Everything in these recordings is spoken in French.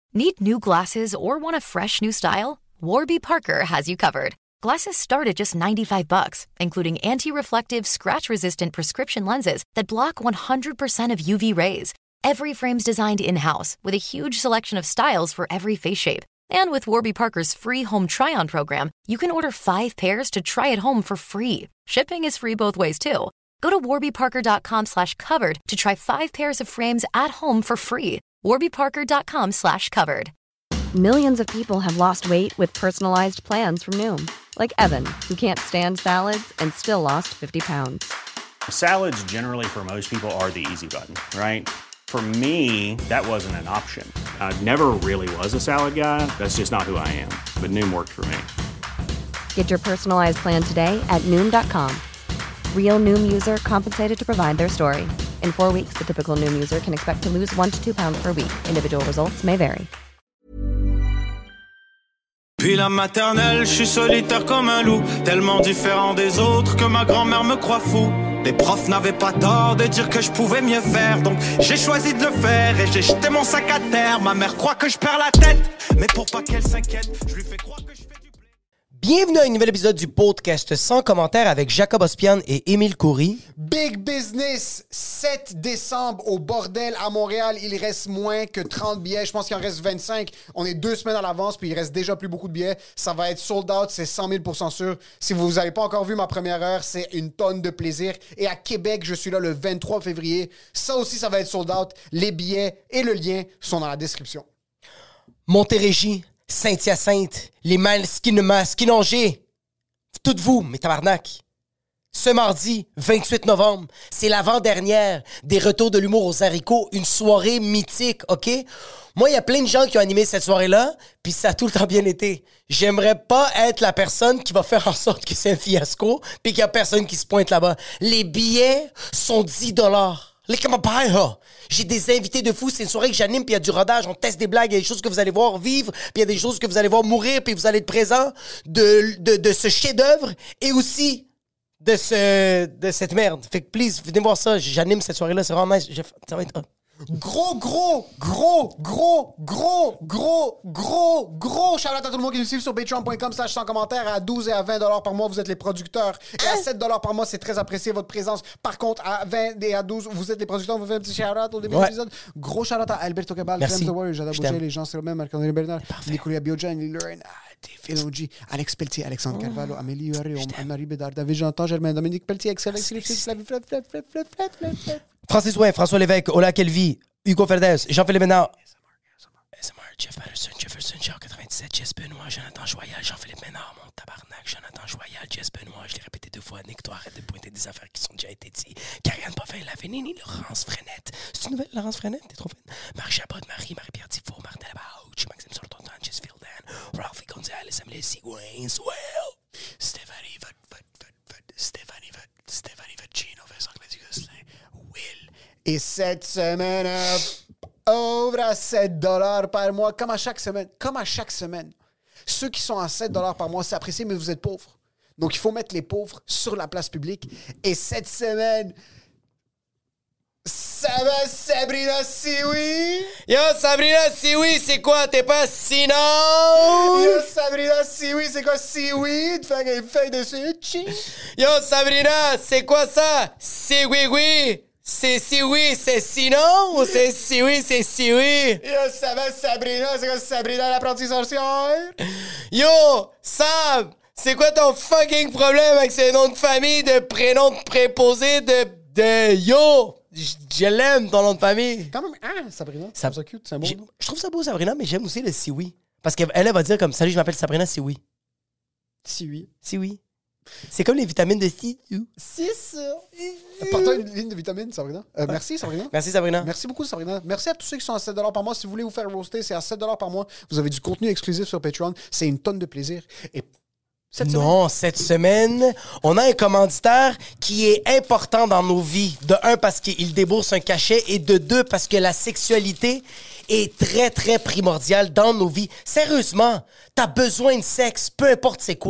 Need new glasses or want a fresh new style? Warby Parker has you covered. Glasses start at just $95, including anti-reflective, scratch-resistant prescription lenses that block 100% of UV rays. Every frame's designed in-house with a huge selection of styles for every face shape. And with Warby Parker's free home try-on program, you can order 5 pairs to try at home for free. Shipping is free both ways, too. Go to warbyparker.com/covered to try 5 pairs of frames at home for free. warbyparker.com/covered. Millions of people have lost weight with personalized plans from Noom. Like Evan, who can't stand salads and still lost 50 pounds. Salads generally for most people are the easy button, right? For me, that wasn't an option. I never really was a salad guy. That's just not who I am. But Noom worked for me. Get your personalized plan today at Noom.com. Real Noom user compensated to provide their story. In 4 weeks, the typical Noom user can expect to lose 1 to 2 pounds per week. Individual results may vary. Puis la maternelle, je suis solitaire comme un loup, tellement différent des autres que ma grand-mère me croit fou. Les profs n'avaient pas tort de dire que je pouvais mieux faire, donc j'ai choisi de le faire et j'ai jeté mon sac à terre. Ma mère croit que je perds la tête, mais pour pas qu'elle s'inquiète, je lui fais croire que je fais du blé. Bienvenue à un nouvel épisode du podcast sans commentaire avec Jacob Ospian et Émile Coury. Big Business, 7 décembre au Bordel à Montréal. Il reste moins que 30 billets. Je pense qu'il en reste 25. On est 2 semaines à l'avance, puis il reste déjà plus beaucoup de billets. Ça va être sold out, c'est 100 000% sûr. Si vous n'avez pas encore vu ma première heure, c'est une tonne de plaisir. Et à Québec, je suis là le 23 février. Ça aussi, ça va être sold out. Les billets et le lien sont dans la description. Montérégie, Saint-Hyacinthe, les Masquinongés. Toutes vous, mes tabarnak. Ce mardi, 28 novembre, c'est l'avant-dernière des Retours de l'humour aux haricots, une soirée mythique, OK? Moi, il y a plein de gens qui ont animé cette soirée-là, puis ça a tout le temps bien été. J'aimerais pas être la personne qui va faire en sorte que c'est un fiasco, puis qu'il y a personne qui se pointe là-bas. Les billets sont 10 $. Les camarades, j'ai des invités de fou. C'est une soirée que j'anime, puis il y a du rodage. On teste des blagues. Il y a des choses que vous allez voir vivre, puis il y a des choses que vous allez voir mourir, puis vous allez être présent de ce chef-d'œuvre et aussi de cette merde. Fait que, please, venez voir ça. J'anime cette soirée-là. C'est vraiment nice. Ça va être... Gros shout-out à tout le monde qui nous suit sur patreon.com/sans commentaire. À 12 et à 20 $ par mois, vous êtes les producteurs. Et à 7 $ par mois, c'est très apprécié votre présence. Par contre, à 20 et à 12, vous êtes les producteurs. Vous faites un petit shout-out au début de l'épisode. Gros shout-out à Alberto Cabal, James The Warrior, Jada Boucher, les gens c'est le même, Marc-André Bernard, Nicolas Biojan, Lorraine, Elodie, Alex Pelletier, Alexandre Carvalho, Amélie Huaré, Anne-Marie Bédard, David Jean-Jean Germain, Dominique Pelletier, Excellent, Francis Ouin, François Lévesque, Ola Kelvy, Hugo Ferdès, Jean-Philippe Ménard, SMR, Jeff Patterson, Jefferson, Jean 97, Jess Benoît, Jonathan Joyal, Jean-Philippe Ménard, mon tabarnak, Jonathan Joyal, Jess Benoît, je l'ai répété 2 fois, Nick, toi arrête de pointer des affaires qui sont déjà été dites, Karianne Poffin, Lavenini, Laurence Frenette, c'est une nouvelle Laurence Frenette, t'es trop fine, Marc Chabot, Marie-Pierre Tifo, Martin Labauche, Maxime Sortontan, Jess Fieldan, Ralphie Gonzalez, Amélie Sigouin, Swell, Stéphanie Vacino, Vincent Clédy-Gosselin, Will. Et cette semaine, ouvre à 7 $ par mois, comme à chaque semaine. Ceux qui sont à 7 $ par mois, c'est apprécié, mais vous êtes pauvres. Donc, il faut mettre les pauvres sur la place publique. Et cette semaine, ça va, Sabrina Sioui? Yo, Sabrina Sioui, c'est quoi? T'es pas Sino? Yo, Sabrina Sioui, c'est quoi Seaweed? Fait une feuille dessus. Yo, Sabrina, c'est quoi ça? Sioui. C'est Sioui, c'est Sino? Ou c'est Sioui, c'est Sioui? Yo, ça va, Sabrina? C'est quoi Sabrina, l'apprentie sorcière? Yo, Sam, c'est quoi ton fucking problème avec ces noms de famille, de prénoms de préposés, de yo? Je l'aime, ton nom de famille. Quand même, Sabrina, ça me cute, c'est un beau nom. Je trouve ça beau, Sabrina, mais j'aime aussi le Sioui. Parce qu'elle va dire comme, salut, je m'appelle Sabrina Sioui. Sioui. C'est comme les vitamines de Sioui. C'est ça. Apporte-toi une ligne de vitamines, Sabrina. Merci, Sabrina. Merci, Sabrina. Merci beaucoup, Sabrina. Merci à tous ceux qui sont à 7 $ par mois. Si vous voulez vous faire roaster, c'est à 7 $ par mois. Vous avez du contenu exclusif sur Patreon. C'est une tonne de plaisir. Et cette semaine, on a un commanditaire qui est important dans nos vies. De 1, parce qu'il débourse un cachet, et de 2, parce que la sexualité est très, très primordiale dans nos vies. Sérieusement, t'as besoin de sexe, peu importe c'est quoi.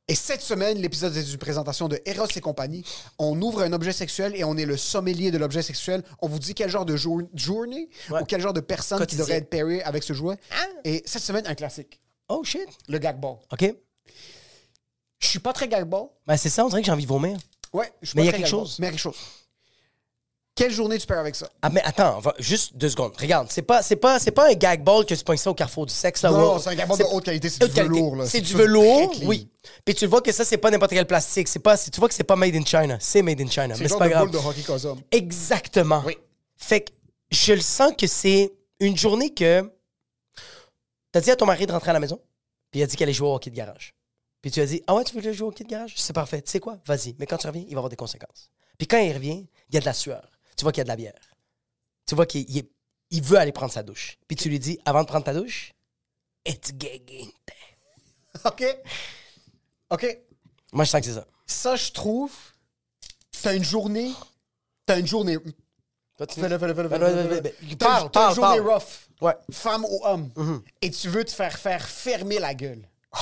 Et cette semaine, l'épisode est une présentation de Eros et compagnie. On ouvre un objet sexuel et on est le sommelier de l'objet sexuel. On vous dit quel genre de journée ou quel genre de personne qui devrait être pairée avec ce jouet. Et cette semaine, un classique. Oh shit. Le gag ball. OK. Je suis pas très gag ball. Ben, c'est ça, on dirait que j'ai envie de vomir. Ouais, je suis Mais pas il y a très quelque gag ball. chose. Mais il y a quelque chose. Quelle journée tu pairs avec ça? Ah, mais attends, juste 2 secondes. Regarde, c'est pas un gag ball que tu pognes ça au carrefour du sexe. Là, Non, c'est un gag ball de haute qualité. C'est du velours. Là. C'est du velours, oui. Puis tu vois que ça, c'est pas n'importe quel plastique. Tu vois que c'est pas made in China. C'est made in China. Mais c'est pas grave. C'est une boule de hockey Cosum. Exactement. Oui. Fait que je le sens que c'est une journée que t'as dit à ton mari de rentrer à la maison, puis il a dit qu'elle allait jouer au hockey de garage. Puis tu as dit, ah ouais, tu veux jouer au hockey de garage? C'est parfait. Tu sais quoi? Vas-y. Mais quand tu reviens, il va avoir des conséquences. Puis quand il revient, il y a de la sueur. Tu vois qu'il y a de la bière. Tu vois qu'il veut aller prendre sa douche. Puis tu lui dis, avant de prendre ta douche, it's gagging time. OK. Moi, je sens que c'est ça. Ça, je trouve, t'as une journée. Continue. Fais-le. Parle. T'as une journée rough. Ouais. Femme ou homme. Et tu veux te faire fermer la gueule.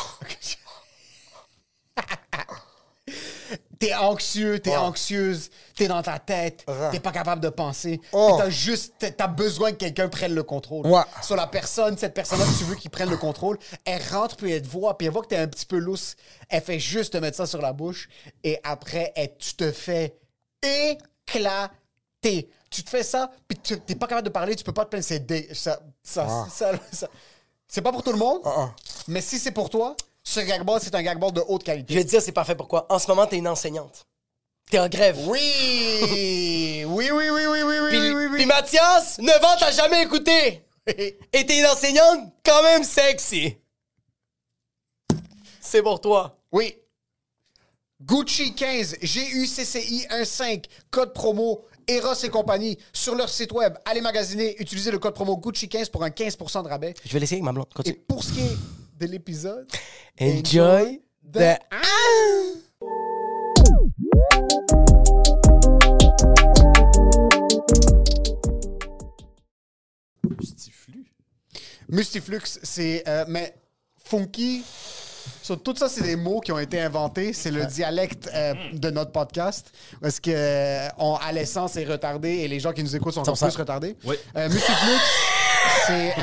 T'es anxieux, t'es anxieuse, t'es dans ta tête, t'es pas capable de penser. T'as besoin que quelqu'un prenne le contrôle. Ouais. Sur cette personne-là que tu veux qu'il prenne le contrôle, elle rentre puis elle te voit, puis elle voit que t'es un petit peu lousse. Elle fait juste te mettre ça sur la bouche et après, tu te fais éclater. Tu te fais ça, puis t'es pas capable de parler, tu peux pas te plaindre. C'est pas pour tout le monde, mais si c'est pour toi, ce gag-ball, c'est un gag-ball de haute qualité. Je vais te dire, c'est parfait pourquoi. En ce moment, t'es une enseignante. T'es en grève. Oui. Puis Mathias, 9 ans, t'as jamais écouté. Et t'es une enseignante quand même sexy. C'est pour toi. Oui. Gucci 15, GUCCI 15, code promo Eros et compagnie sur leur site web. Allez magasiner, utilisez le code promo Gucci 15 pour un 15% de rabais. Je vais l'essayer avec ma blonde. Et Continue. pour ce qui est de l'épisode, Enjoy the... Mustiflux, c'est... mais funky... tout ça, c'est des mots qui ont été inventés. C'est le dialecte de notre podcast. Parce que à l'essence, c'est retardé et les gens qui nous écoutent sont encore plus retardés. Oui. Mustiflux, c'est...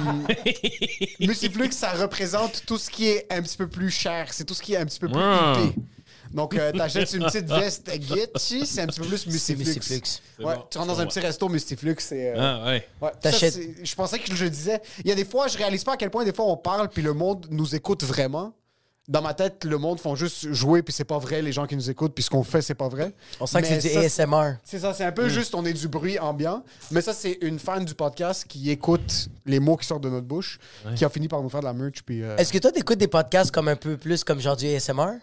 Mustiflux, ça représente tout ce qui est un petit peu plus cher. C'est tout ce qui est un petit peu plus huppé. Donc, t'achètes une petite veste Gucci, c'est un petit peu plus Mustiflux. Ouais, bon, tu rentres dans un petit resto Mustiflux, c'est... ouais. T'achètes... Je pensais que je le disais. Il y a des fois, je réalise pas à quel point des fois on parle puis le monde nous écoute vraiment. Dans ma tête, le monde font juste jouer puis c'est pas vrai, les gens qui nous écoutent, puis ce qu'on fait, c'est pas vrai. On sent que c'est du ASMR. C'est ça, c'est un peu juste, on est du bruit ambiant. Mais ça, c'est une fan du podcast qui écoute les mots qui sortent de notre bouche, qui a fini par nous faire de la merch. Puis, Est-ce que toi, t'écoutes des podcasts comme un peu plus comme genre du ASMR?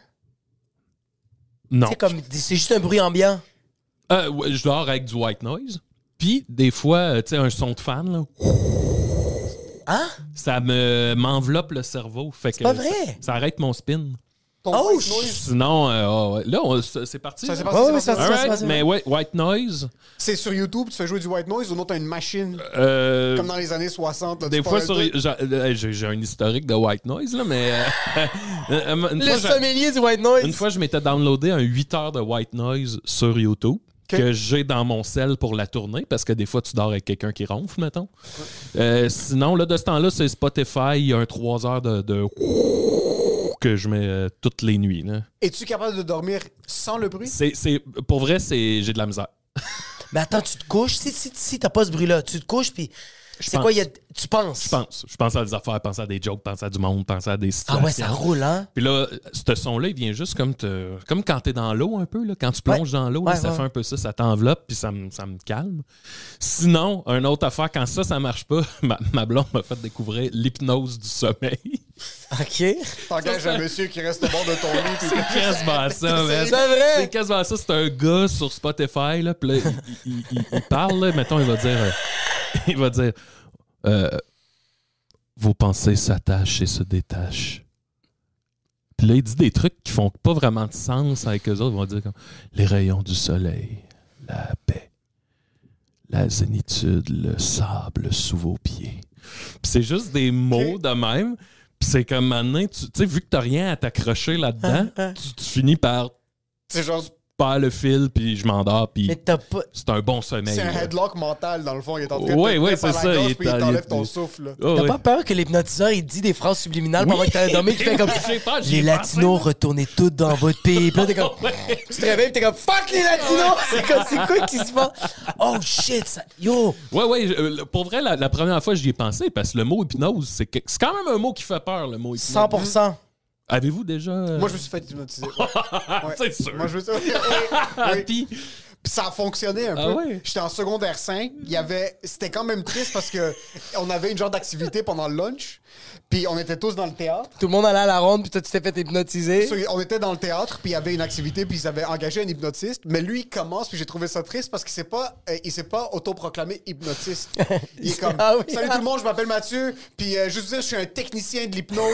Non. C'est juste un bruit ambiant. Ouais, je dors avec du white noise. Puis, des fois, tu sais, un son de fan, là. Hein? Ça m'enveloppe le cerveau. Fait que pas vrai? Ça arrête mon spin. ton Oh, white noise, Sinon, là, c'est parti. ça, c'est là. pas- Ouais, c'est ouais, pas- ça- Alright, mais ouais, white noise. c'est sur YouTube, tu fais jouer du white noise ou non, t'as une machine comme dans les années 60. Là, Des tu fois, pars un truc. j'ai un historique de white noise, là, mais... une Le fois, sommelier du white noise. Une fois, je m'étais downloadé un 8 heures de white noise sur YouTube que j'ai dans mon cell pour la tournée, parce que des fois, tu dors avec quelqu'un qui ronfle, mettons. Sinon, là, de ce temps-là, c'est Spotify, il y a un 3 heures de que je mets toutes les nuits. Là. Es-tu capable de dormir sans le bruit? Pour vrai, j'ai de la misère. Mais attends, tu te couches. Si t'as pas ce bruit-là, tu te couches, puis c'est pense. quoi? Tu penses? Je pense à des affaires, je pense à des jokes, je pense à du monde, je pense à des situations. Ah ouais, ça roule, hein? Puis là, ce son-là, il vient juste comme quand t'es dans l'eau un peu, là, quand tu plonges dans l'eau, là, ça fait un peu ça t'enveloppe, puis ça me calme. Sinon, une autre affaire, quand ça marche pas, ma blonde m'a fait découvrir l'hypnose du sommeil. OK. T'engages un monsieur qui reste au bord de ton lit. C'est quasiment ça, man. C'est vrai? C'est quasiment ça. C'est un gars sur Spotify, là, puis là, il parle, là, mettons, il va dire vos pensées s'attachent et se détachent. Puis là, il dit des trucs qui font pas vraiment de sens avec eux autres. Ils vont dire comme les rayons du soleil, la paix, la zénitude, le sable sous vos pieds. Puis c'est juste des mots de même. Puis c'est comme maintenant, tu sais, vu que t'as rien à t'accrocher là-dedans, tu finis par C'est genre... perds le fil, puis je m'endors, puis Mais t'as pas. c'est un bon sommeil. C'est un là. headlock mental, dans le fond. Il est en train Ouais, de ouais, te par c'est la ça, gorge, il puis est- il t'enlève il- ton souffle. Là. Oh, T'as ouais. pas peur que l'hypnotiseur, il dit des phrases subliminales pendant que t'as dormi, qui fait comme. J'ai peur, j'y Les ai Latinos, pensé, retournez tous dans votre pays. Puis là, t'es comme. Ouais. Tu te réveilles, pis t'es comme. Fuck les Latinos! C'est quoi qui se passe? Oh shit, ça. Yo! Ouais, pour vrai, la première fois, j'y ai pensé, parce que le mot hypnose, c'est quand même un mot qui fait peur, le mot hypnose. 100%. Avez-vous déjà... Moi, je me suis fait hypnotiser. Ouais. C'est sûr. Moi, je me suis... Oui. Puis, Puis ça a fonctionné un Ah peu. ouais? J'étais en secondaire 5. C'était quand même triste parce que on avait une genre d'activité pendant le lunch. Puis on était tous dans le théâtre. Tout le monde allait à la ronde, puis toi, tu t'es fait hypnotiser. On était dans le théâtre, puis il y avait une activité, puis ils avaient engagé un hypnotiste. Mais lui, il commence, puis j'ai trouvé ça triste parce qu'il s'est pas autoproclamé hypnotiste. Il est comme Ah oui, Salut hein? tout le monde, je m'appelle Mathieu, puis je vous dire, je suis un technicien de l'hypnose.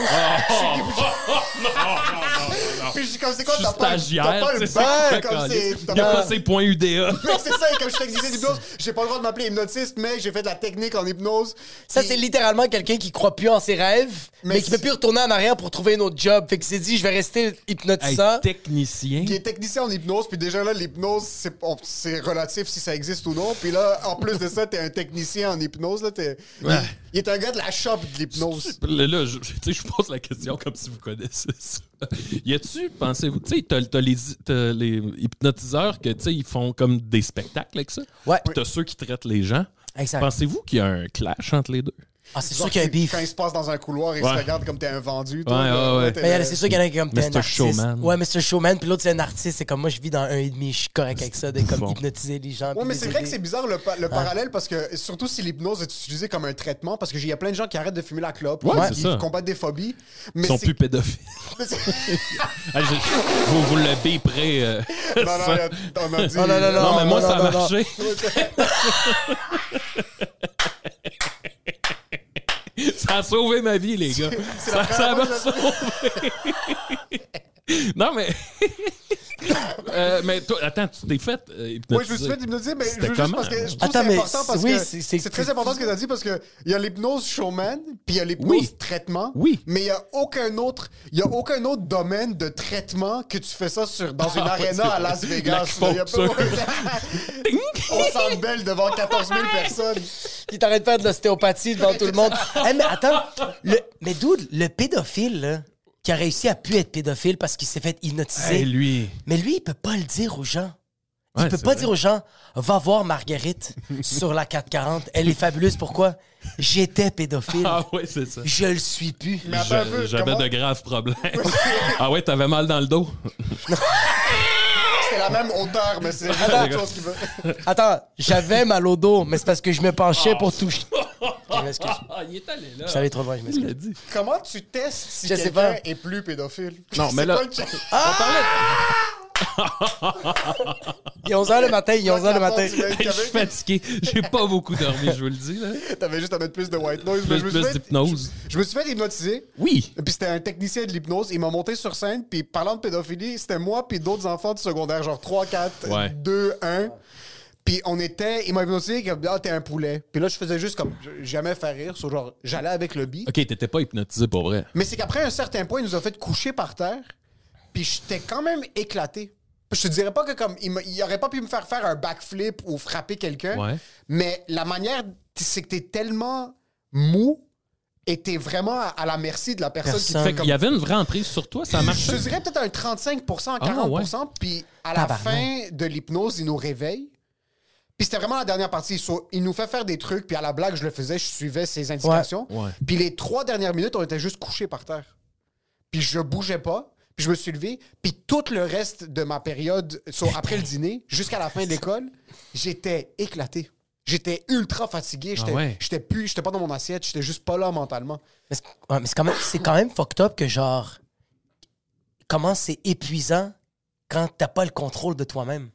Puis je dis comme c'est quoi, je suis t'as pas stagiaire, le c'est ça. bac, comme c'est. Il n'y a pas ses points UDA. Mais c'est ça, comme je suis technicien d'hypnose, j'ai pas le droit de m'appeler hypnotiste, mais j'ai fait de la technique en hypnose. Ça, Puis- c'est littéralement quelqu'un qui croit plus en ses rêves, mais qui peut plus retourner en arrière pour trouver un autre job. Fait qu'il s'est dit, je vais rester hypnotisant. Hey, technicien. qui est technicien en hypnose, puis déjà là, l'hypnose, c'est relatif si ça existe ou non. Puis là, en plus de ça, t'es un technicien en hypnose. Là, il est un gars de la shop de l'hypnose. Là, je pose la question comme si vous connaissez ça. Y a-tu, pensez-vous, tu sais, t'as les hypnotiseurs que, tu sais, ils font comme des spectacles avec ça. Ouais. Puis t'as ceux qui traitent les gens. Exact. Pensez-vous qu'il y a un clash entre les deux? Ah, c'est Genre, sûr qu'il y a un beef. Quand il se passe dans un couloir, il se Ouais. regarde comme t'es un vendu. Ouais, ouais. Mais c'est sûr qu'il y en a qui est comme t'es un Mr. artiste. Showman. Ouais, Mr. Showman, puis l'autre c'est un artiste. C'est comme moi, je vis dans 1,5, je suis correct avec ça, de comme Bon. hypnotiser les gens. Ouais, puis mais les c'est vrai que aider. c'est bizarre le parallèle parce que, surtout si l'hypnose est utilisée comme un traitement, parce qu'il y a plein de gens qui arrêtent de fumer la clope, Ouais, qui c'est ça. combattent des phobies. Ils Mais sont c'est- plus pédophiles. mais c'est- Ah, vous le biperez. Non, on a dit. Non, non, non, Non, mais moi, non, ça a non, marché. Ça a sauvé ma vie, les gars. c'est la Ça première m'a fois sauvé. Non, mais... mais toi, attends, tu t'es fait hypnotiser. Oui, je me suis fait hypnotiser, mais je C'était veux juste comment? parce que je trouve Attends, que mais c'est important parce oui, que c'est très important ce que tu as dit parce que il y a l'hypnose showman, puis il y a l'hypnose Oui. traitement. Oui. Mais il y a aucun autre domaine de traitement que tu fais ça dans une Ah, ouais, c'est arena à vrai. Las Vegas. La là. Il y a pas- Ting! On s'en belle devant 14 000 personnes. Qui t'arrête de faire de l'ostéopathie devant tout le monde. Hey, mais attends, mais dude, le pédophile, là, qui a réussi à plus être pédophile parce qu'il s'est fait hypnotiser. Hey, lui. Mais lui, il peut pas le dire aux gens. Il Ouais, peut c'est pas vrai. dire aux gens, va voir Marguerite sur la 440. Elle est fabuleuse. Pourquoi? J'étais pédophile. Ah ouais, c'est ça. Je le suis plus. Mais attends un peu, J'avais comment- de graves problèmes. Ah ouais, t'avais mal dans le dos? C'est la même hauteur, mais c'est juste Attends. autre chose qui veut. Attends, j'avais mal au dos, mais c'est parce que je me penchais pour toucher. Je m'excuse. Ah, il est allé là. Je suis allé trop loin, je Il m'excuse. l'a dit. Comment tu testes si Je sais quelqu'un pas. est plus pédophile? Non, mais C'est là- quoi le check? Il est 11h le matin, il est 11h le matin. Je suis fatigué. J'ai pas beaucoup dormi, je vous le dis. Là. T'avais juste à mettre plus de white noise. mais Plus d'hypnose. Je me suis fait hypnotiser. Oui. Puis c'était un technicien de l'hypnose. Il m'a monté sur scène. Puis parlant de pédophilie, c'était moi puis d'autres enfants du secondaire, genre 3, 4, Ouais. 2, 1. Puis il m'a hypnotisé comme « Ah, t'es un poulet ». Puis là, je faisais juste comme jamais faire rire. So, genre, j'allais avec le beat. Ok, t'étais pas hypnotisé pour vrai. Mais c'est qu'après un certain point, il nous a fait coucher par terre. Puis j'étais quand même éclaté. Je te dirais pas que comme il aurait pas pu me faire un backflip ou frapper quelqu'un. Ouais. Mais la manière, c'est que t'es tellement mou et t'es vraiment à la merci de la personne qui te Personne. fait Fait comme... qu'il y avait une vraie emprise sur toi, ça Je marchait. te dirais peut-être un 35%, 40%. Ah, ouais. Puis à la Tabarnak. fin de l'hypnose, il nous réveille. Puis c'était vraiment la dernière partie. Il nous fait faire des trucs, puis à la blague, je le faisais, je suivais ses indications. Ouais. Puis les 3 dernières minutes, on était juste couchés par terre. Puis je bougeais pas, puis je me suis levé. Puis tout le reste de ma période, après le dîner, jusqu'à la fin de l'école, j'étais éclaté. J'étais ultra fatigué. J'étais Ah ouais. j'étais pas dans mon assiette, j'étais juste pas là mentalement. Mais c'est quand même fucked up que genre, comment c'est épuisant quand t'as pas le contrôle de toi-même.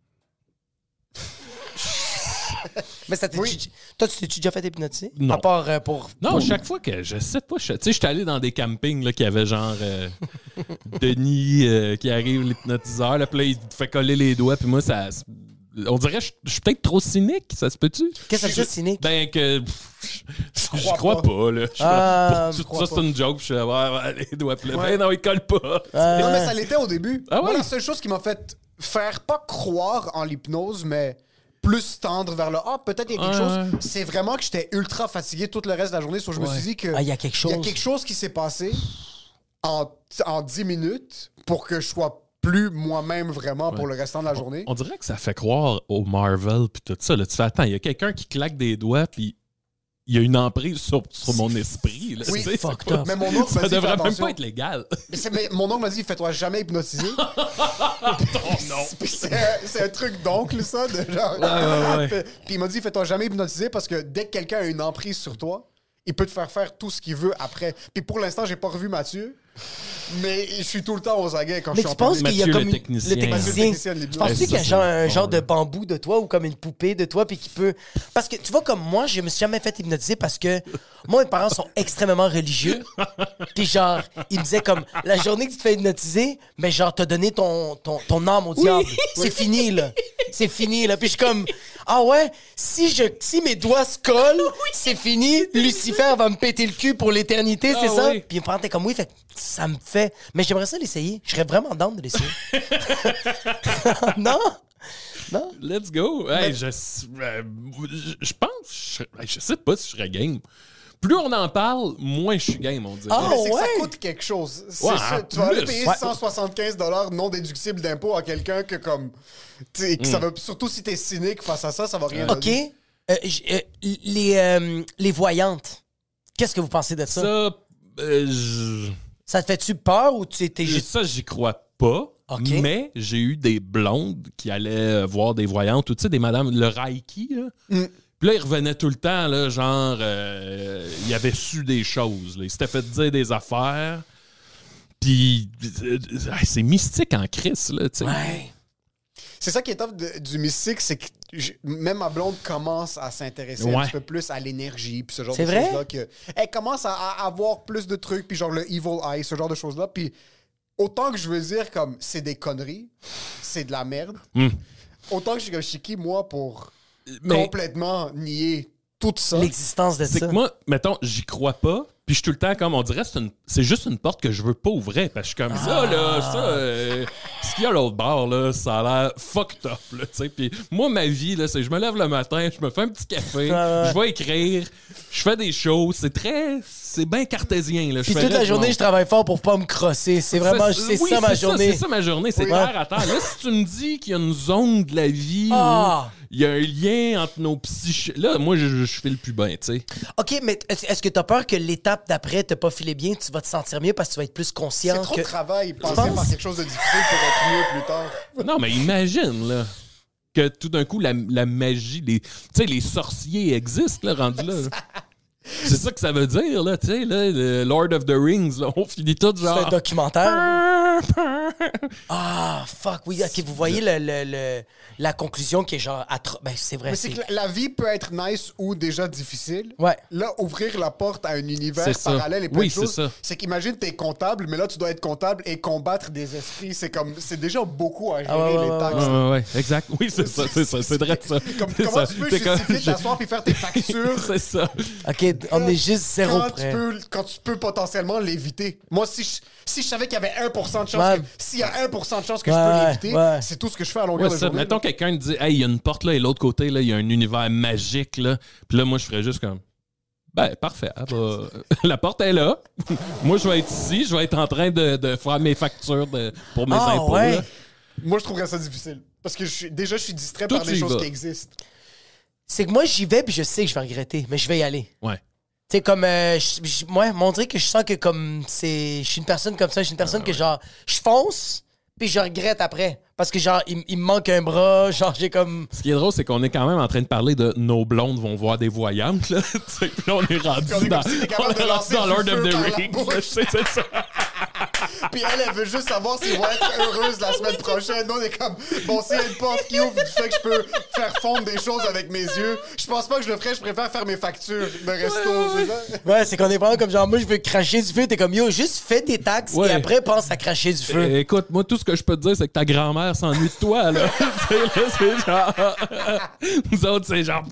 Mais ça t'est Oui. toi, tu t'es déjà fait hypnotiser? Non. À part pour... Non, pour- chaque fois que, je sais pas, tu sais, j'étais allé dans des campings là, qui avaient genre Denis qui arrive, l'hypnotiseur, là, puis là, il te fait coller les doigts, puis moi, ça... On dirait que je suis peut-être trop cynique, ça se peut-tu? Qu'est-ce que ça fait, cynique? Ben, que. Je crois pas, là. Ça, c'est une joke. Je suis là, ouais, les doigts pleins. Ben non, ils collent pas. Non, mais ça l'était au début. Ah ouais? Moi, la seule chose qui m'a fait faire, pas croire en l'hypnose, mais plus tendre vers le peut-être il y a quelque chose. C'est vraiment que j'étais ultra fatigué tout le reste de la journée. Je me suis dit que. Il y a quelque chose. Il y a quelque chose qui s'est passé en 10 minutes pour que je sois plus moi-même vraiment pour le restant de la journée. On dirait que ça fait croire au Marvel puis tout ça. Là. Tu fais, attends, il y a quelqu'un qui claque des doigts puis il y a une emprise sur mon esprit. Là, oui, fucked up. Mais mon oncle m'a ça dit, devrait même pas être légal. Mais mon oncle m'a dit, fais-toi jamais hypnotiser. Non. C'est un truc d'oncle, ça, de genre. Ouais. Puis il m'a dit, fais-toi jamais hypnotiser parce que dès que quelqu'un a une emprise sur toi, il peut te faire tout ce qu'il veut après. Puis pour l'instant, j'ai pas revu Mathieu. Mais je suis tout le temps aux aguets quand je suis en penses qu'il y a Mathieu, comme le technicien. le technicien. Tu penses qu'il y a un genre de bambou de toi ou comme une poupée de toi puis qui peut... Parce que tu vois, comme moi, je me suis jamais fait hypnotiser parce que moi, mes parents sont extrêmement religieux. Puis genre, ils me disaient comme, la journée que tu te fais hypnotiser, mais genre, t'as donné ton âme au diable. C'est fini, là. C'est fini, là. Puis je suis comme, ah ouais, si mes doigts se collent, c'est fini. Lucifer va me péter le cul pour l'éternité, c'est ça? Oui. Puis ils me parlaient comme, oui, fait ça me fait... Mais j'aimerais ça l'essayer. Je serais vraiment down de l'essayer. Non? Let's go. Hey, je pense... Je sais pas si je serais game. Plus on en parle, moins je suis game, on dirait. Ah, c'est que ça coûte quelque chose. Ouais, tu vas aller payer 175 $ non déductibles d'impôt à quelqu'un que comme... ça va, surtout si t'es cynique face à ça, ça va rien donner. OK. Les voyantes. Qu'est-ce que vous pensez de ça? Ça te fait-tu peur ou tu étais juste... Ça, j'y crois pas. Okay. Mais j'ai eu des blondes qui allaient voir des voyantes, ou tu sais, des madames, le Reiki, là. Puis là, ils revenaient tout le temps, là, genre, ils avaient su des choses. Là. Ils s'étaient fait dire des affaires. Puis, c'est mystique en crise, là, tu sais. Ouais. C'est ça qui est top du mystique, c'est que même ma blonde commence à s'intéresser un petit peu plus à l'énergie, puis ce genre de choses-là. Elle commence à avoir plus de trucs, puis genre le evil eye, ce genre de choses-là. Puis autant que je veux dire comme c'est des conneries, c'est de la merde, autant que je suis comme Chiki, moi, pour complètement nier tout ça. L'existence de ça. C'est que moi, mettons, j'y crois pas. Puis je suis tout le temps comme, on dirait, c'est juste une porte que je veux pas ouvrir. Parce que je suis comme ça, là, ce qu'il y a à l'autre bord, là, ça a l'air fucked up, là, tu sais. Puis moi, ma vie, là, c'est je me lève le matin, je me fais un petit café, je vais écrire, je fais des choses. C'est bien cartésien, là. Puis toute la journée, je travaille fort pour pas me crosser. C'est vraiment, c'est ça ma journée. C'est ça ma journée, c'est terre à terre. Là, si tu me dis qu'il y a une zone de la vie où il y a un lien entre nos psychés, là, moi, je file plus bien, tu sais. OK, mais est-ce que t'as peur que l'étape d'après t'as pas filé bien, tu vas te sentir mieux parce que tu vas être plus conscient? C'est trop de travail, penser par quelque chose de difficile pour être mieux plus tard. Non, mais imagine, là, que tout d'un coup, la magie, tu sais, les sorciers existent, là, rendus là. C'est ça que ça veut dire, là, tu sais, là, le Lord of the Rings, là, on finit tout genre... C'est un documentaire. Fuck, oui, OK, vous voyez la conclusion qui est genre... Ben, c'est vrai. Mais c'est que la vie peut être nice ou déjà difficile. Ouais. Là, ouvrir la porte à un univers parallèle et plein de choses, c'est qu'imagine, t'es comptable, mais là, tu dois être comptable et combattre des esprits. C'est déjà beaucoup à gérer les taxes. Ouais, exact. Oui, c'est ça, c'est vrai ça. Comment tu peux justifier t'asseoir puis faire tes factures? C'est ça. OK, on est juste zéro près. Quand tu peux potentiellement l'éviter. Moi, si je savais qu'il y avait 1% de chance, s'il y a 1% de chance que je peux l'éviter, c'est tout ce que je fais à longueur de journée. Mettons quelqu'un te dit, hey, il y a une porte là et l'autre côté, là, il y a un univers magique, là. Puis là, moi, je ferais juste comme, ben, parfait. La porte est là. Moi, je vais être ici, je vais être en train de faire mes factures pour mes impôts. Ouais. Là. Moi, je trouverais ça difficile. Parce que je suis distrait par des choses qui existent. C'est que moi, j'y vais puis je sais que je vais regretter, mais je vais y aller. Ouais. Tu sais, comme, moi, montrer que je sens que comme, je suis une personne comme ça, je suis une personne que genre, je fonce, puis je regrette après. Parce que genre, il me manque un bras, genre, j'ai comme... Ce qui est drôle, c'est qu'on est quand même en train de parler de nos blondes vont voir des voyantes, là. Puis là, on est rendu dans Lord of the Rings. C'est ça. Puis elle veut juste savoir s'ils vont être heureuses la semaine prochaine. Nous, on est comme, bon, s'il y a une porte qui ouvre du fait que je peux faire fondre des choses avec mes yeux, je pense pas que je le ferais, je préfère faire mes factures de resto. C'est ça? Ouais, c'est qu'on est vraiment comme genre, moi, je veux cracher du feu. T'es comme, yo, juste fais tes taxes et après, pense à cracher du feu. Écoute, moi, tout ce que je peux te dire, c'est que ta grand-mère s'ennuie de toi, là. Tu sais, là, c'est genre... Nous autres, c'est genre...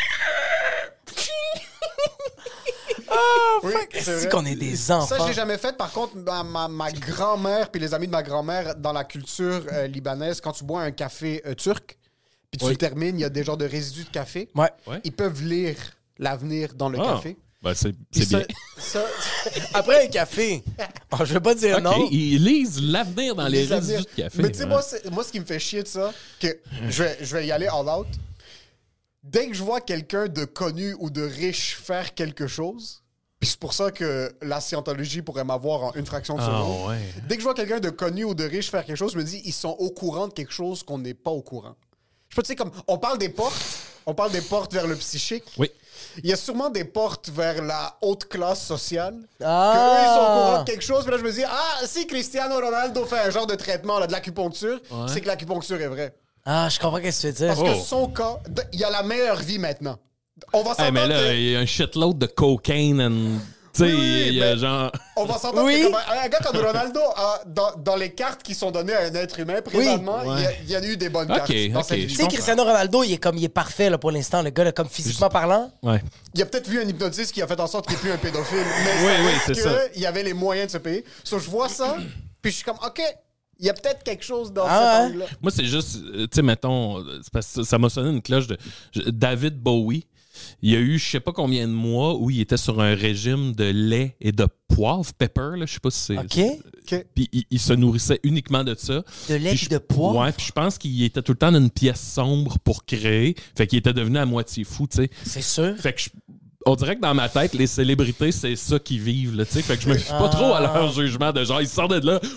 Oh, Oui, fuck. c'est C'est vrai. qu'on est des enfants. Ça, je l'ai jamais fait. Par contre, ma grand-mère puis les amis de ma grand-mère, dans la culture libanaise, quand tu bois un café turc, puis tu le termines, il y a des genres de résidus de café. Ouais. Ils peuvent lire l'avenir dans le café. Ben, c'est Puis bien. Après un café. Oh, je veux pas dire OK, non. ils lisent l'avenir dans les Les résidus avenirs. de café. Mais tu sais, ouais. moi, ce qui me fait chier de ça, que je vais y aller all out. Dès que je vois quelqu'un de connu ou de riche faire quelque chose, puis c'est pour ça que la scientologie pourrait m'avoir en une fraction de seconde. ouais. Dès que je vois quelqu'un de connu ou de riche faire quelque chose, je me dis, ils sont au courant de quelque chose qu'on n'est pas au courant. Je peux, tu sais, comme, on parle des portes vers le psychique. Oui. Il y a sûrement des portes vers la haute classe sociale. Ah. Que eux, ils sont au courant de quelque chose. Puis là, je me dis, si Cristiano Ronaldo fait un genre de traitement, là, de l'acupuncture, c'est que l'acupuncture est vraie. Ah, je comprends ce que tu veux dire. Parce que son cas, il a la meilleure vie maintenant. On va Hey, s'entendre mais là, que... il y a un shitload de cocaine and... Tu sais, Oui, il y a mais- genre... On va s'entendre Oui. que comme un gars comme Ronaldo, dans les cartes qui sont données à un être humain, présentement, il y a eu des bonnes cartes dans cette vie. Tu sais, Cristiano Ronaldo, il est parfait là, pour l'instant, le gars, là, comme physiquement parlant. Ouais. Il a peut-être vu un hypnotiste qui a fait en sorte qu'il n'est plus un pédophile, mais Oui, ça oui, reste c'est que ça. il y avait les moyens de se payer. So, je vois ça, puis je suis comme, OK, il y a peut-être quelque chose dans Ah, cet angle-là. Moi, c'est juste, tu sais, mettons, c'est parce que ça m'a sonné une cloche de David Bowie. Il y a eu, je sais pas combien de mois où il était sur un régime de lait et de poivre, pepper, là, je sais pas si c'est... OK. OK. Puis il se nourrissait uniquement de ça. De lait Puis et de poivre? Ouais, puis je pense qu'il était tout le temps dans une pièce sombre pour créer. Fait qu'il était devenu à moitié fou, tu sais. C'est sûr. Fait que on dirait que dans ma tête, les célébrités, c'est ça qu'ils vivent, là, tu sais. Fait que je me fie pas trop à leur jugement de genre, ils sortent de là.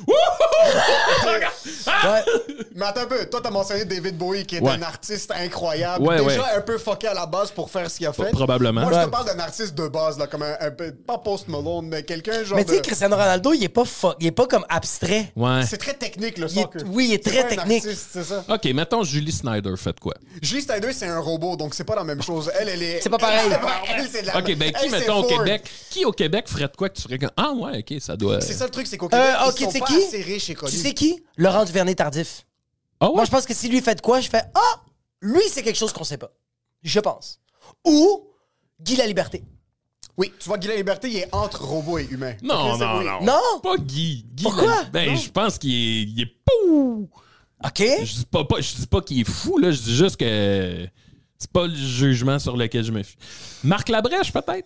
Ouais. Mais attends un peu, toi, t'as mentionné David Bowie, qui est Ouais. un artiste incroyable. Ouais, déjà ouais. un peu fucké à la base pour faire ce qu'il a fait. Probablement. Moi, je Ouais. te parle d'un artiste de base, là, comme un peu, pas Post Malone, mais quelqu'un genre Mais tu sais, de... Cristiano Ronaldo, il est pas comme abstrait. Ouais. C'est très technique, le Il est- soccer. oui, il est C'est très pas un technique. artiste, c'est ça. OK, mettons Julie Snyder, faites quoi? Julie Snyder, c'est un robot, donc c'est pas la même chose. Elle est... C'est pas pareil. Elle, c'est de la... OK, ben qui, elle, mettons, au c'est Ford. Québec, qui au Québec ferait de quoi que tu ferais comme... Ah ouais, OK, ça doit... C'est ça le truc, c'est qu'au Québec, OK, ils tu sont sais pas qui? assez riches et connus. Tu sais qui? Laurent Duvernay-Tardif. Ah ouais? Moi, je pense que si lui fait de quoi, je fais lui, c'est quelque chose qu'on sait pas. Je pense. Ou Guy Laliberté. Oui, tu vois, Guy Laliberté, il est entre robot et humain. Non, Ok, c'est- non, oui. non. Non? Pas Guy. Pourquoi? Ben, je pense qu'il est pou! OK? Je dis pas qu'il est fou, là. Je dis juste que c'est pas le jugement sur lequel je me fie. Marc Labrèche, peut-être?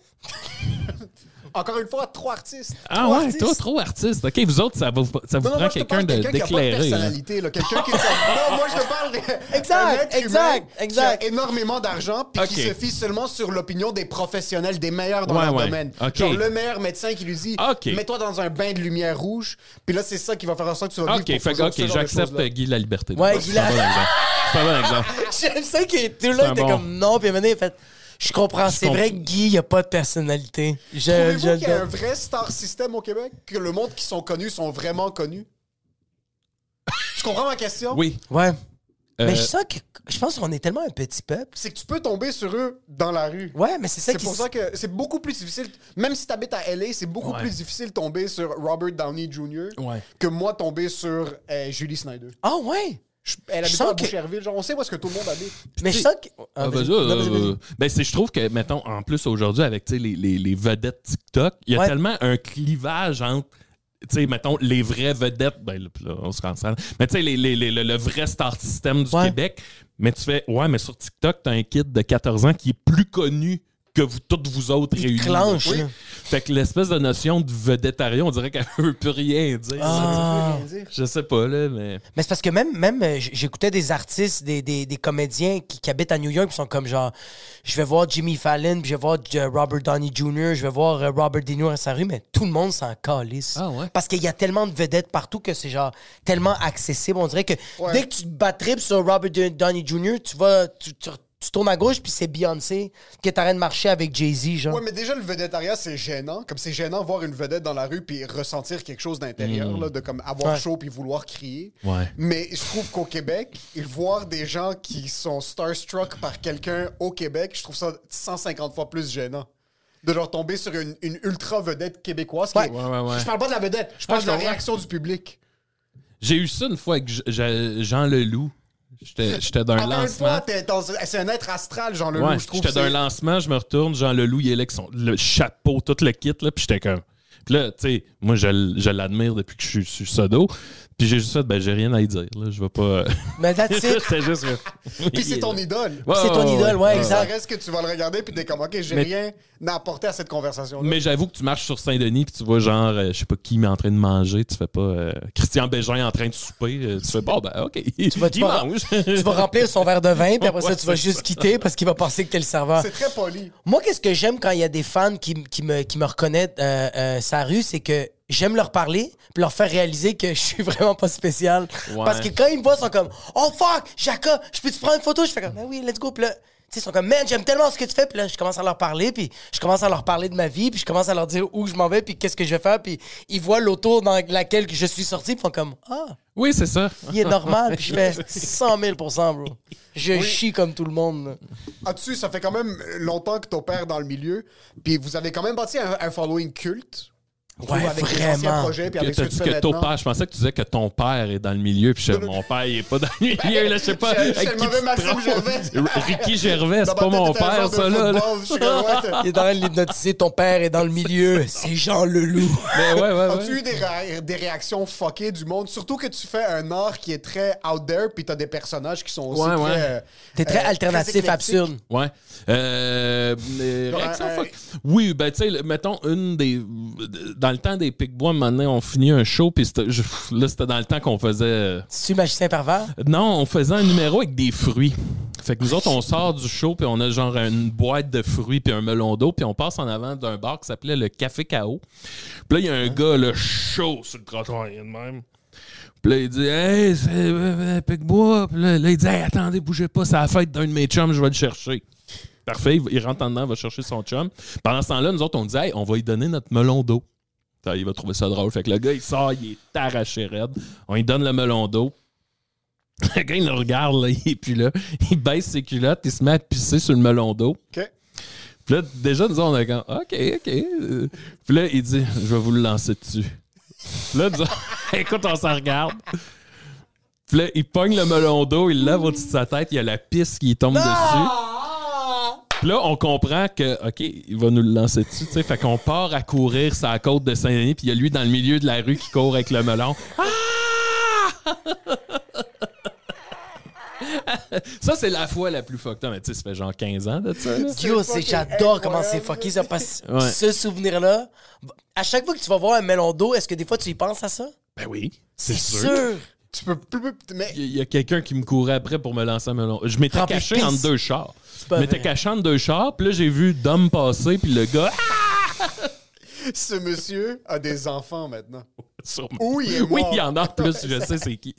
Encore une fois, 3 artistes. Ah Trois ouais, artistes. toi, trop artiste. OK, vous autres, ça vous Non, non, prend moi, je te quelqu'un parle de quelqu'un qui a pas de d'éclairé. là. personnalité, là. Quelqu'un qui est comme... Non, moi, je te parle Exact, d'un être exact, humain exact. qui a énormément d'argent puis qui Ok. se fie seulement sur l'opinion des professionnels, des meilleurs dans Ouais, leur ouais. domaine. Ok. Genre le meilleur médecin qui lui dit Ok. mets-toi dans un bain de lumière rouge, puis là, c'est ça qui va faire en sorte que tu vas vivre OK, pour fait, ce OK, genre de j'accepte choses-là. Guy la liberté. Ouais, C'est Guy un bon exemple. C'est un bon exemple. J'aime ça qu'il est tout C'est là, un t'es bon. comme non, puis à un moment donné, il fait je comprends, c'est vrai que Guy, il a pas de personnalité. Trouvez-vous qu'il y a un vrai star system au Québec? Que le monde qui sont connus sont vraiment connus? Tu comprends ma question? Oui. Ouais. Euh, Mais je pense qu'on est tellement un petit peuple. C'est que tu peux tomber sur eux dans la rue. Ouais, mais c'est ça C'est qui pour ça que c'est beaucoup plus difficile. Même si tu habites à LA, c'est beaucoup Ouais. plus difficile de tomber sur Robert Downey Jr. Ouais. que moi tomber sur Julie Snyder. Ah ouais. Elle habite sens à que- Boucherville. Genre, on sait où est-ce que tout le monde habite. Mais je sens que Ah, vas-y. vas-y, Non, vas-y, vas-y. ben, je trouve que, mettons, en plus aujourd'hui, avec tu sais, les vedettes TikTok, il y a Ouais. tellement un clivage entre, tu sais, mettons, les vraies vedettes, ben là, on se cancelle, mais tu sais, le vrai star system du Ouais. Québec, mais tu fais, ouais, mais sur TikTok, t'as un kid de 14 ans qui est plus connu que toutes vous autres Il réunis. clenche, Oui. là. Fait que l'espèce de notion de vedettariat, on dirait qu'elle veut plus rien dire. Ah. Je sais pas, là, mais... Mais c'est parce que même j'écoutais des artistes, des comédiens qui habitent à New York, qui sont comme genre, je vais voir Jimmy Fallon, puis je vais voir Robert Downey Jr., je vais voir Robert De Niro à sa rue, mais tout le monde s'en calisse. Ah ouais? Parce qu'il y a tellement de vedettes partout que c'est genre tellement accessible. On dirait que Ouais. dès que tu te bats trip sur Robert Downey Jr., tu tu tournes à gauche, puis c'est Beyoncé qui est en train de marcher avec Jay-Z, genre. Ouais, mais déjà, le vedettariat, c'est gênant. Comme c'est gênant voir une vedette dans la rue puis ressentir quelque chose d'intérieur, là, de comme avoir chaud puis vouloir crier. Ouais. Mais je trouve qu'au Québec, voir des gens qui sont starstruck par quelqu'un au Québec, je trouve ça 150 fois plus gênant. De genre tomber sur une ultra vedette québécoise. Qui est... Ouais. Je parle pas de la vedette, je parle de la réaction du public. J'ai eu ça une fois avec Jean Leloup. J'étais d'un Encore lancement. une fois, c'est un être astral, Jean Leloup, je trouve. J'étais d'un lancement, je me retourne, Jean Leloup, il est là avec le chapeau, tout le kit, là, puis j'étais comme... Puis là, tu sais, moi, je l'admire depuis que je suis sodo. Puis j'ai juste fait, ben, j'ai rien à y dire, là, je vais pas... Mais that's it. C'était juste... Puis c'est ton idole. C'est ton idole, ouais, Ça exact. reste que tu vas le regarder puis t'es comme, OK, j'ai rien à apporter à cette conversation-là. Mais j'avoue que tu marches sur Saint-Denis puis tu vois genre, je sais pas qui, mais en train de manger, tu fais pas Christian Bégin en train de souper, tu fais, bon, ben, OK, Tu vas remplir son verre de vin, puis après ça, tu vas juste quitter parce qu'il va penser que t'es le serveur. C'est très poli. Moi, qu'est-ce que j'aime quand il y a des fans qui me reconnaissent sa rue, c'est que j'aime leur parler puis leur faire réaliser que je suis vraiment pas spécial. Ouais. Parce que quand ils me voient, ils sont comme « Oh fuck, Jaka, je peux te prendre une photo? » Je fais comme « Ben oui, let's go. » Puis là, tu sais, ils sont comme « Man, j'aime tellement ce que tu fais. » Puis là, je commence à leur parler, puis je commence à leur parler de ma vie, puis je commence à leur dire où je m'en vais, puis qu'est-ce que je vais faire. Puis ils voient l'auto dans laquelle je suis sorti, puis ils font comme « Ah, Oui, c'est ça. il est normal. » Puis je fais 100 000 %, bro. Je chie comme tout le monde. Là. Ah-dessus, ça fait quand même longtemps que ton père est dans le milieu, puis vous avez quand même bâti un following culte. Ouais, avec les vraiment. anciens projets, puis avec ce que tu fais ton maintenant. père, je pensais que tu disais que ton père est dans le milieu, puis mon père, il est pas dans le milieu, là, je sais pas. C'est avec le qui mauvais tu te Maxime trompes. Gervais. Ricky Gervais, c'est Dans pas ma mon tête, t'es un père, joueur de ça, là. football, je suis comme, ouais, Il est en train de l'hypnotiser. Ton père est dans le milieu. C'est Jean Leloup. Mais ouais. As-tu eu des réactions fuckées du monde? Surtout que tu fais un art qui est très out there, puis t'as des personnages qui sont aussi très... T'es très alternatif, éclectique. absurde. Ouais. Réaction fuck. Oui, ben, tu sais, mettons, dans le temps des Pic-Bois, maintenant, on finit un show, puis là, c'était dans le temps qu'on faisait... Tu es magicien pervers? Non, on faisait un numéro avec des fruits. Fait que nous autres, on sort du show, puis on a genre une boîte de fruits, puis un melon d'eau, puis on passe en avant d'un bar qui s'appelait le Café K.O. Puis là, il y a un gars, là, chaud sur le trottoir, il y a de même. Puis là, il dit « Hey, c'est Pic-Bois. » Puis là, il dit « Hey, attendez, bougez pas, c'est la fête d'un de mes chums, je vais le chercher. » Parfait, il rentre en dedans, il va chercher son chum. Pendant ce temps-là, nous autres, on dit « Hey, on va lui donner notre melon d'eau. » Il va trouver ça drôle. Fait que le gars, il sort, il est arraché raide. On lui donne le melon d'eau. Le gars, il le regarde, là, et puis là, il baisse ses culottes, il se met à pisser sur le melon d'eau. OK. Puis là, déjà, nous, on est comme, OK. Puis là, il dit, je vais vous le lancer dessus. Puis là, nous, écoute, on s'en regarde. Puis là, il pogne le melon d'eau, il lève au-dessus de sa tête, il y a la pisse qui tombe dessus. Puis là, on comprend que, OK, il va nous le lancer dessus, tu sais. Fait qu'on part à courir sur la côte de Saint-Denis, puis il y a lui dans le milieu de la rue qui court avec le melon. Ah! Ça, c'est la fois la plus fucked up. Mais tu sais, ça fait genre 15 ans de ça. Là. Yo, j'adore comment c'est fucké ça. Parce que ce souvenir-là, à chaque fois que tu vas voir un melon d'eau, est-ce que des fois tu y penses à ça? Ben oui, c'est sûr. Tu peux plus... Mais... Il y a quelqu'un qui me courait après pour me lancer un melon. Je m'étais Rempli de caché pisse. entre deux chars. pas Je m'étais vrai. caché entre deux chars, puis là, j'ai vu Dom passer, puis le gars... Ce monsieur a des enfants maintenant. Sûrement. Où il est mort. Oui, il y en a en plus, je sais c'est qui.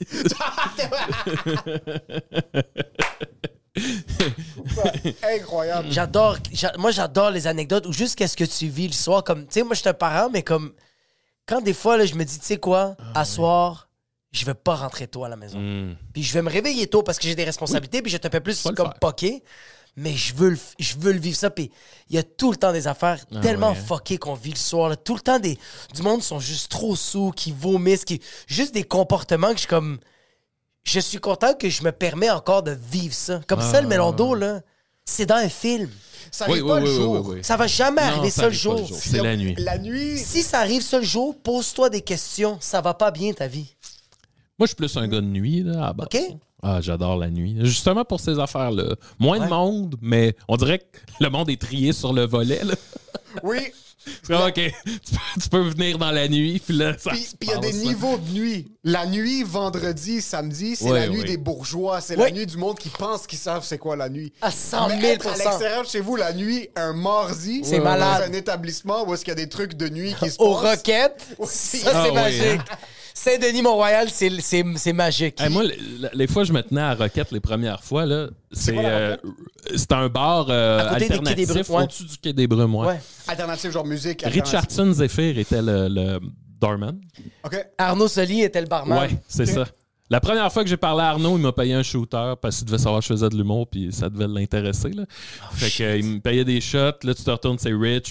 Incroyable. Moi, j'adore les anecdotes ou juste qu'est-ce que tu vis le soir. Comme, tu sais, moi, je suis un parent, mais comme, quand des fois, là, je me dis, tu sais quoi, à soir, je vais pas rentrer tôt à la maison. Puis je vais me réveiller tôt parce que j'ai des responsabilités, puis je te fais plus Faut le comme faire. poquer. Mais je veux le vivre ça. Puis il y a tout le temps des affaires tellement fuckées qu'on vit le soir. Là. Tout le temps, du monde sont juste trop sous, qui vomissent, juste des comportements que je suis comme... Je suis content que je me permets encore de vivre ça. Comme ça, le melon d'eau, là, c'est dans un film. Ça arrive pas le jour. Ça va jamais Non, arriver ça ça le arrive pas le jour. jour. C'est la nuit. La nuit... Si ça arrive ça le jour, pose-toi des questions. Ça va pas bien, ta vie. Moi, je suis plus un gars de nuit, là, à la base. OK? Ah, j'adore la nuit. Justement pour ces affaires-là. Moins de monde, mais on dirait que le monde est trié sur le volet, là. Oui. C'est comme, OK, tu peux venir dans la nuit, puis là, ça Puis se il y a des passe. niveaux de nuit. La nuit, vendredi, samedi, c'est Ouais, la nuit ouais. des bourgeois. C'est Ouais. la nuit du monde qui pense qu'ils savent c'est quoi la nuit. À 100 000 Mais être à l'extérieur de chez vous, la nuit, un mardi, C'est malade. dans un établissement où est-ce qu'il y a des trucs de nuit qui se Aux passent. roquettes, Oui. ça, Ah c'est oui, magique. hein. Saint-Denis-Mont-Royal, c'est magique. Hey, moi, les fois je me tenais à Roquette les premières fois, là, c'était un bar alternatif au-dessus du Quai des Brumes. Ouais. Alternatif, genre musique. Richardson Zephyr était le doorman. OK. Arnaud Soli était le barman. Ouais, c'est ça. La première fois que j'ai parlé à Arnaud, il m'a payé un shooter parce qu'il devait savoir que je faisais de l'humour puis ça devait l'intéresser. Là. Fait que, il me payait des shots. Là, tu te retournes, c'est Rich.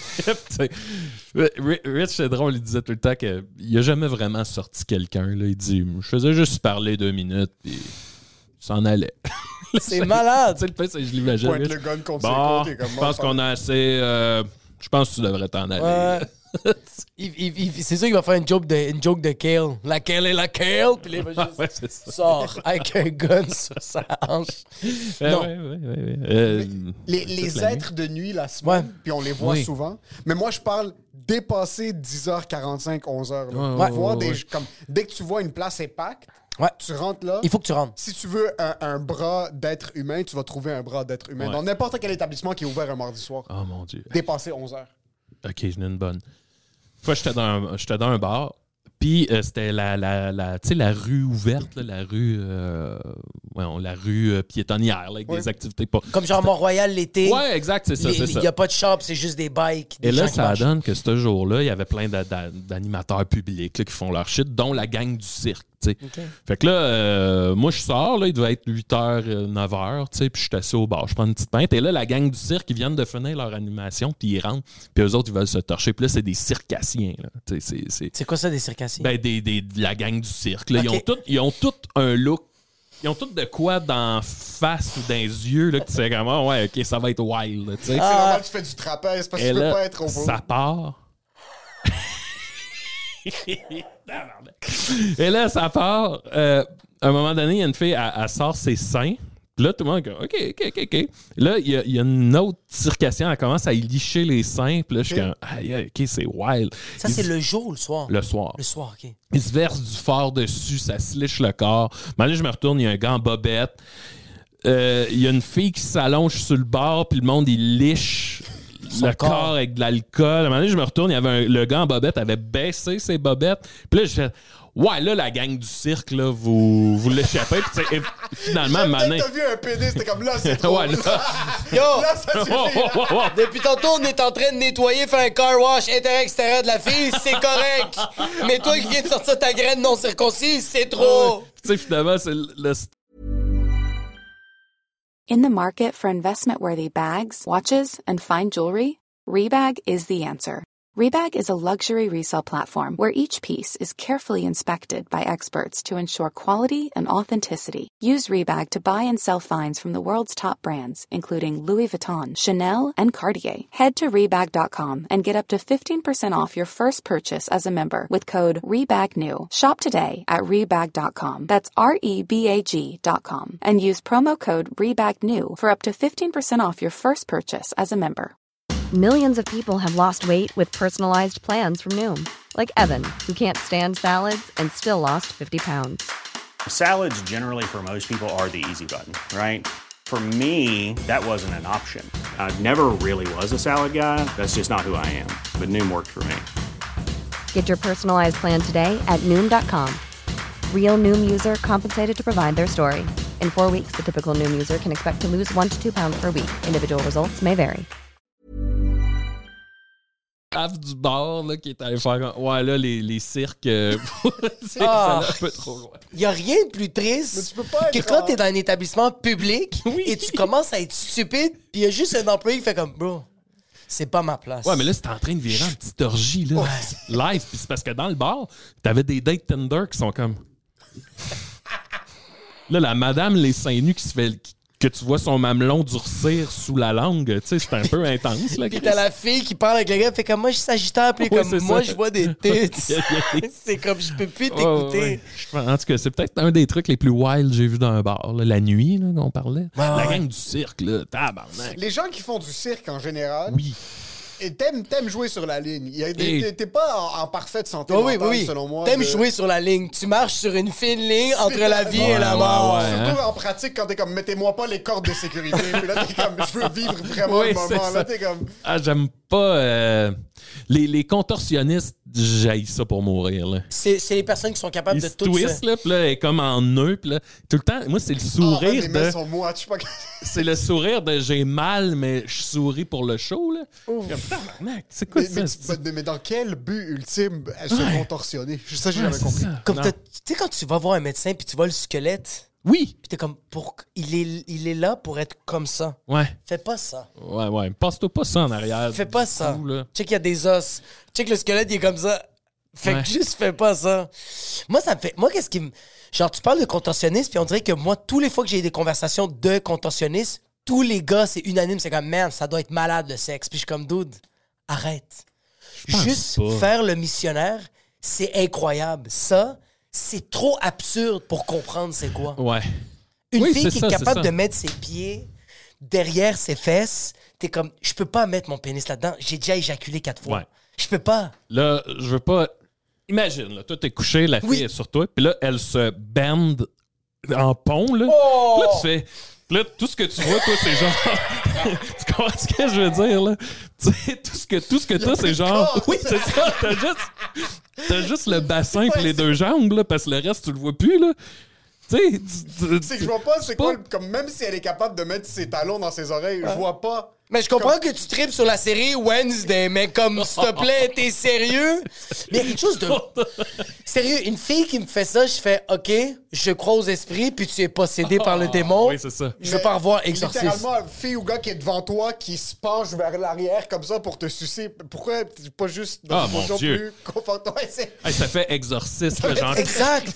Rich, c'est drôle, il disait tout le temps qu'il n'a jamais vraiment sorti quelqu'un. Là. Il dit, je faisais juste parler 2 minutes puis il s'en allait. C'est malade. Tu sais, le fait, c'est je l'imagine. Pointe le gun contre bon, ses côtés. je pense qu'on a assez... je pense que tu devrais t'en aller. Ouais. C'est sûr qu'il va faire une joke de Kale. La Kale est la Kale. Puis là, il va juste c'est ça. sort avec un gun sur sa hanche. Non. Les êtres de nuit la semaine, puis on les voit souvent. Mais moi, je parle dépasser 10h45, 11h. Dès que tu vois une place est packed, tu rentres là. Il faut que tu rentres. Si tu veux un bras d'être humain, tu vas trouver un bras d'être humain. Dans n'importe quel établissement qui est ouvert un mardi soir. Oh mon Dieu. Dépasser 11h. OK, j'en ai une bonne. Une fois, j'étais dans un bar, puis c'était la rue ouverte, là, la rue piétonnière, là, avec des activités pas... Comme genre Mont-Royal l'été. Ouais, exact, c'est ça. Il n'y a pas de shop, c'est juste des bikes. Et là, ça donne que ce jour-là, il y avait plein d'animateurs publics là, qui font leur shit, dont la gang du cirque. Okay. Fait que là, moi, je sors, là, il devait être 8h, 9h, puis je suis assis au bar, je prends une petite pinte, et là, la gang du cirque, ils viennent de finir leur animation, puis ils rentrent, puis eux autres, ils veulent se torcher, puis là, c'est des circassiens. Là. C'est quoi ça, des circassiens? Ben, la gang du cirque. Là. Okay. Ils ont tous un look. Ils ont tout de quoi dans face ou dans les yeux là, que tu sais comment, ouais, OK, ça va être wild. Là, c'est normal que tu fais du trapèze parce que tu peux pas être au bout. Ça part. Et là, ça part. À un moment donné, il y a une fille, elle sort ses seins. Puis là, tout le monde dit OK. Là, il y a une autre circassienne, elle commence à y licher les seins. Puis là, je suis comme, OK, c'est wild. Ça, c'est le jour ou le soir? Le soir. Le soir, OK. Il se verse du fort dessus, ça se liche le corps. Maintenant, je me retourne, il y a un gars en bobette. Il y a une fille qui s'allonge sur le bord, puis le monde, il liche le corps avec de l'alcool. À un moment donné, je me retourne, il y avait le gars en bobette avait baissé ses bobettes. Puis là, je fais... Ouais, là, la gang du cirque, là, vous l'échappez. Puis finalement, à T'as vu un PD, c'était comme là, c'est trop. Yo! Là, ça suffit. Depuis tantôt, on est en train de nettoyer, faire un car wash intérieur-extérieur de la fille, c'est correct. Mais toi qui viens de sortir ta graine non circoncise, c'est trop. Tu sais, finalement, c'est le... In the market for investment-worthy bags, watches, and fine jewelry, Rebag is the answer. Rebag is a luxury resale platform where each piece is carefully inspected by experts to ensure quality and authenticity. Use Rebag to buy and sell finds from the world's top brands, including Louis Vuitton, Chanel, and Cartier. Head to Rebag.com and get up to 15% off your first purchase as a member with code REBAGNEW. Shop today at Rebag.com. That's REBAG.com. And use promo code REBAGNEW for up to 15% off your first purchase as a member. Millions of people have lost weight with personalized plans from Noom. Like Evan, who can't stand salads and still lost 50 pounds. Salads generally for most people are the easy button, right? For me, that wasn't an option. I never really was a salad guy. That's just not who I am. But Noom worked for me. Get your personalized plan today at Noom.com. Real Noom user compensated to provide their story. In 4 weeks, the typical Noom user can expect to lose 1 to 2 pounds per week. Individual results may vary. Du bar là, qui est allé faire ouais là les cirques ça allait un peu trop loin. Il n'y a rien de plus triste que quand t'es dans un établissement public et tu commences à être stupide puis il y a juste un employé qui fait comme bro, c'est pas ma place. Ouais, mais là c'est en train de virer une petite orgie là, live, puis c'est parce que dans le bar t'avais des dates Tinder qui sont comme là la madame les seins nus qui se fait que tu vois son mamelon durcir sous la langue, tu sais, c'est un peu intense. Là, puis t'as la fille qui parle avec le gars, fait comme moi je suis sagittaire, puis comme moi je vois des têtes. C'est comme je peux plus t'écouter. En tout cas, c'est peut-être un des trucs les plus wild que j'ai vu dans un bar, là, la nuit, là, dont on parlait. La gang du cirque, là, tabarnak. Les gens qui font du cirque en général. Oui. Et t'aimes jouer sur la ligne. T'es pas en parfaite santé mentale, selon moi. T'aimes jouer sur la ligne. Tu marches sur une fine ligne entre la vie et la mort. Surtout en pratique, quand t'es comme, mettez-moi pas les cordes de sécurité. Puis là, t'es comme, je veux vivre vraiment le moment. Là, t'es comme... Ah, j'aime pas... Les contorsionnistes j'haïs ça pour mourir, là. C'est les personnes qui sont capables Il de se tout ça. twist, là, puis là, elle est comme en nœud, puis là, tout le temps, moi, c'est le sourire les de... mains sont moites, je sais pas. C'est le sourire de j'ai mal, mais je souris pour le show, là. Comme, tabarnak, c'est quoi ça? Mais dans quel but ultime se contorsionner? Ça, j'ai jamais compris. Comme tu sais, quand tu vas voir un médecin puis tu vois le squelette, Oui. puis t'es comme, il est là pour être comme ça. Ouais. Fais pas ça. Ouais. Passe-toi pas ça en arrière. Fais pas ça. Tout, là. Check, il y a des os. Check, le squelette, il est comme ça. Fait que juste fais pas ça. Moi, ça me fait... Moi, qu'est-ce qui me... Genre, tu parles de contorsionniste, puis on dirait que moi, tous les fois que j'ai des conversations de contorsionnistes, tous les gars, c'est unanime, c'est comme, man, ça doit être malade, le sexe. Puis je suis comme, dude, arrête. Juste pas. faire le missionnaire, c'est incroyable. Ça, c'est trop absurde pour comprendre c'est quoi. Ouais. Une Oui, fille c'est qui ça, est c'est capable ça. de mettre ses pieds derrière ses fesses, t'es comme, je peux pas mettre mon pénis là-dedans. J'ai déjà éjaculé 4 fois. Ouais. Je peux pas. Là, je veux pas... Imagine, là, toi, t'es couché, la fille Oui. est sur toi, puis là, elle se bend en pont, là. Oh! Puis là, tu fais... Puis là, tout ce que tu vois, toi, c'est genre... tu comprends ce que je veux dire, là? Tu sais, tout ce que t'as, c'est genre... Oui, c'est ça, t'as juste le bassin et les deux jambes, là, parce que le reste, tu le vois plus, là. Tu sais... C'est que je vois pas, c'est quoi, comme même si elle est capable de mettre ses talons dans ses oreilles, je vois pas. Mais je comprends que tu tripes sur la série Wednesday, mais comme, s'il te plaît, t'es sérieux? Mais il y a quelque chose de... Sérieux, une fille qui me fait ça, je fais, OK, je crois aux esprits, puis tu es possédé par le démon. Oui, c'est ça. Je veux pas revoir Exorciste. Littéralement, fille ou gars qui est devant toi, qui se penche vers l'arrière comme ça pour te sucer. Pourquoi t'es pas juste dans Ah, une mon position Dieu. plus confortable? Ouais, c'est... Hey, ça fait exorciste, là, genre... Exact!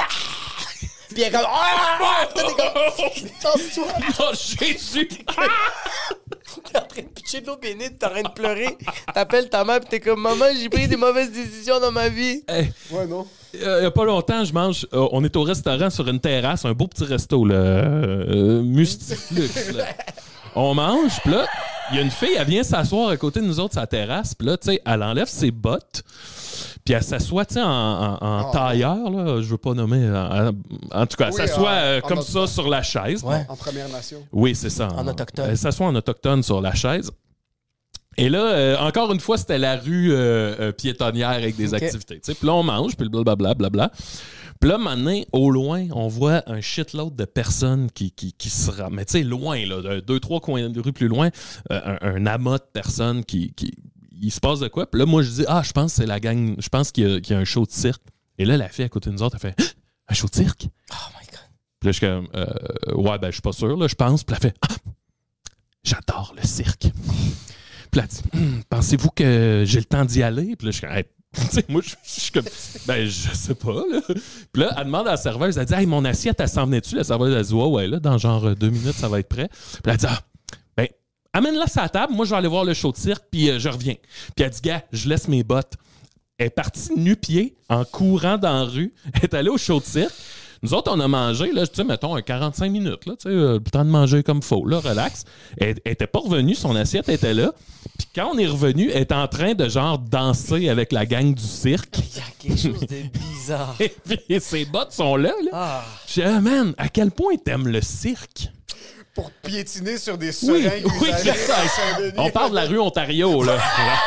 Puis elle est comme... Ah! T'es comme... Tasse-toi! Oh, Jésus! T'es en train de pitcher de l'eau bénite, t'es en train de pleurer. T'appelles ta mère, pis t'es comme, maman, j'ai pris des mauvaises décisions dans ma vie. Hey, Ouais, non? il y a pas longtemps, je mange... on est au restaurant sur une terrasse, un beau petit resto, là. Mustiflux, là. On mange, puis là, il y a une fille, elle vient s'asseoir à côté de nous autres sur la terrasse, puis là, tu sais, elle enlève ses bottes, puis elle s'assoit, tu sais, en tailleur, là, je veux pas nommer... en tout cas, elle Oui, s'assoit en comme ça sur la chaise. Ouais. En Première Nation. Oui, c'est ça. En autochtone. Elle s'assoit en autochtone sur la chaise. Et là, encore une fois, c'était la rue piétonnière avec des activités. Tu sais, puis là, on mange, puis blablabla. Puis là, maintenant, au loin, on voit un shitload de personnes qui se rendent. Mais tu sais, loin, là, 2-3 coins de rue plus loin, un amas de personnes qui il se passe de quoi. Puis là, moi, je dis, je pense que c'est la gang, je pense qu'il y a un show de cirque. Et là, la fille à côté de nous autres, elle fait, un show de cirque? Oh my God. Puis là, je suis comme, ouais, ben, je suis pas sûr, là, je pense. Puis elle fait, j'adore le cirque. Puis elle dit, pensez-vous que j'ai le temps d'y aller? Puis là, je suis comme, hey, tu sais, moi, je suis comme, ben, je sais pas, là. Puis là, elle demande à la serveuse, elle dit, hey, mon assiette, elle s'en venait-tu? La serveuse, elle dit, ouais, là, dans genre 2 minutes, ça va être prêt. Puis elle dit, ben, amène-la sur la table, moi, je vais aller voir le show de cirque, puis je reviens. Puis elle dit, gars, je laisse mes bottes. Elle est partie nu-pied, en courant dans la rue. Elle est allée au show de cirque. Nous autres, on a mangé, là, tu sais, mettons, 45 minutes, là, tu sais, le temps de manger comme faut, là, relax. Elle était pas revenue, son assiette était là. Puis quand on est revenu, elle est en train de, genre, danser avec la gang du cirque. Il y a quelque chose de bizarre. Et puis ses bottes sont là, là. Ah. Je dis, man, à quel point t'aimes le cirque? Pour piétiner sur des seringues Oui, usagées c'est ça. à Saint-Denis. On parle de la rue Ontario, là.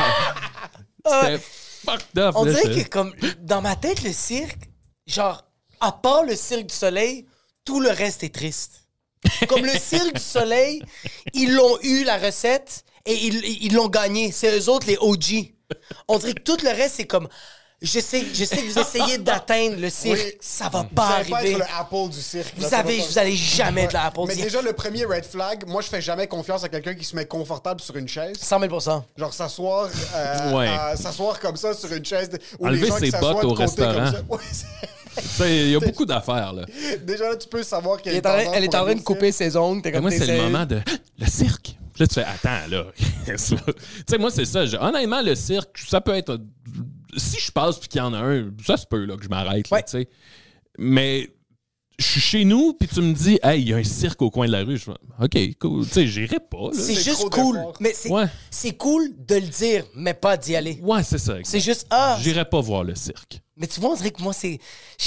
C'était fucked up. On là, dirait c'est- que, comme, dans ma tête, le cirque, genre, à part le Cirque du Soleil, tout le reste est triste. Comme le Cirque du Soleil, ils l'ont eu, la recette, et ils l'ont gagné. C'est eux autres, les OG. On dirait que tout le reste, c'est comme... Je sais que vous essayez d'atteindre le cirque. Oui. Ça va Vous pas allez pas arriver. être le Apple du cirque. là, Vous ça va avez, pas- vous allez jamais être la Apple. Mais déjà, le premier red flag, moi, je fais jamais confiance à quelqu'un qui se met confortable sur une chaise. 100 000 %. Genre s'asseoir Ouais. s'asseoir comme ça sur une chaise. Ou Enlever les gens ses qui s'assoient bottes de au côté restaurant. comme ça. Ouais, c'est- Tu sais, il y a beaucoup d'affaires, là. déjà, là, tu peux savoir qu'elle Elle est en train de couper ses ongles. T'es Mais comme moi, c'est le t'essayes. moment de le cirque. Puis là, tu fais, attends, là. Tu sais, moi, c'est ça. Honnêtement, le cirque, ça peut être. Si je passe puis qu'il y en a un, ça se peut là, que je m'arrête. là, Ouais. tu sais. Mais je suis chez nous, puis tu me dis, hey, il y a un cirque au coin de la rue. Je fais, OK, cool. Tu sais, j'irai pas. Là. C'est C'est juste trop cool. d'efforts. Mais c'est Ouais. c'est cool de le dire, mais pas d'y aller. Ouais, c'est ça. C'est juste, ah, J'irai pas voir le cirque. mais tu vois, on dirait que moi, c'est.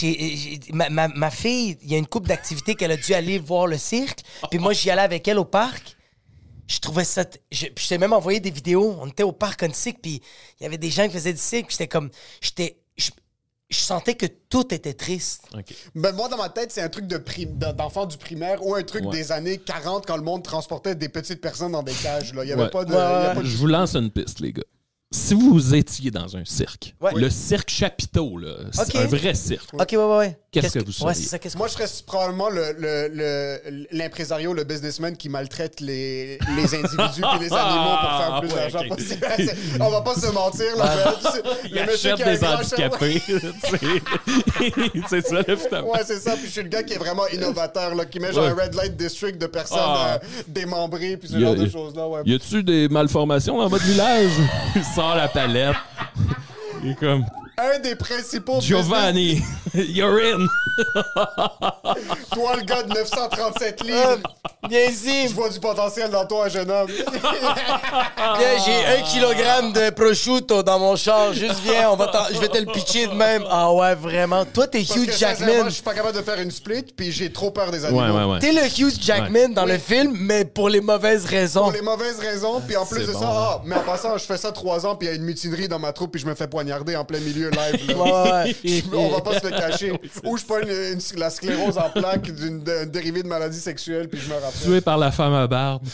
Ma fille, il y a une couple d'activités qu'elle a dû aller voir le cirque, puis moi, j'y allais avec elle au parc. je trouvais ça... Je t'ai même envoyé des vidéos. On était au parc Onsic, puis il y avait des gens qui faisaient du cycle, puis j'étais comme... Je sentais que tout était triste. OK. Ben, moi, dans ma tête, c'est un truc d'enfant du primaire ou un truc des années 40 quand le monde transportait des petites personnes dans des cages. Là. Il n'y avait pas de... il y a pas de- Je vous lance une piste, les gars. Si vous étiez dans un cirque, Ouais. le cirque Chapiteau, là, c'est OK. un vrai cirque. OK, ouais. Qu'est-ce que vous seriez? Ouais, c'est ça, qu'est-ce que... Moi, je serais probablement l'impresario, le businessman qui maltraite les individus et les animaux pour faire plus d'argent ok. possible. On va pas se mentir. Là, mais, Il le monsieur achète qui a un des grand handicapés. C'est ça, le putain. Ouais, c'est ça. Puis je suis le gars qui est vraiment innovateur, là, qui met genre un red light district de personnes démembrées, puis ce genre de choses-là. Ouais. Y a-tu des malformations dans votre village? Il sort la palette. Il est comme... Un des principaux Giovanni, you're in. Toi, le gars de 937 livres. Viens ici. Je vois du potentiel dans toi, jeune homme. Viens, j'ai 1 kilogramme de prosciutto dans mon char. Juste viens, je vais te le pitcher de même. Ah ouais, vraiment. Toi, t'es Parce Hugh que, sincèrement, Jackman. je suis pas capable de faire une split, puis j'ai trop peur des animaux. Ouais. T'es le Hugh Jackman dans le film, mais pour les mauvaises raisons. Pour les mauvaises raisons, puis en plus C'est de bon. ça, mais en passant, je fais ça 3 ans, puis il y a une mutinerie dans ma troupe, puis je me fais poignarder en plein milieu live. Là. Ouais. On va pas se le cacher. Ou je prends la sclérose en plaques d'un dérivé de maladie sexuelle, puis je me rappelle. Tué par la femme à barbe.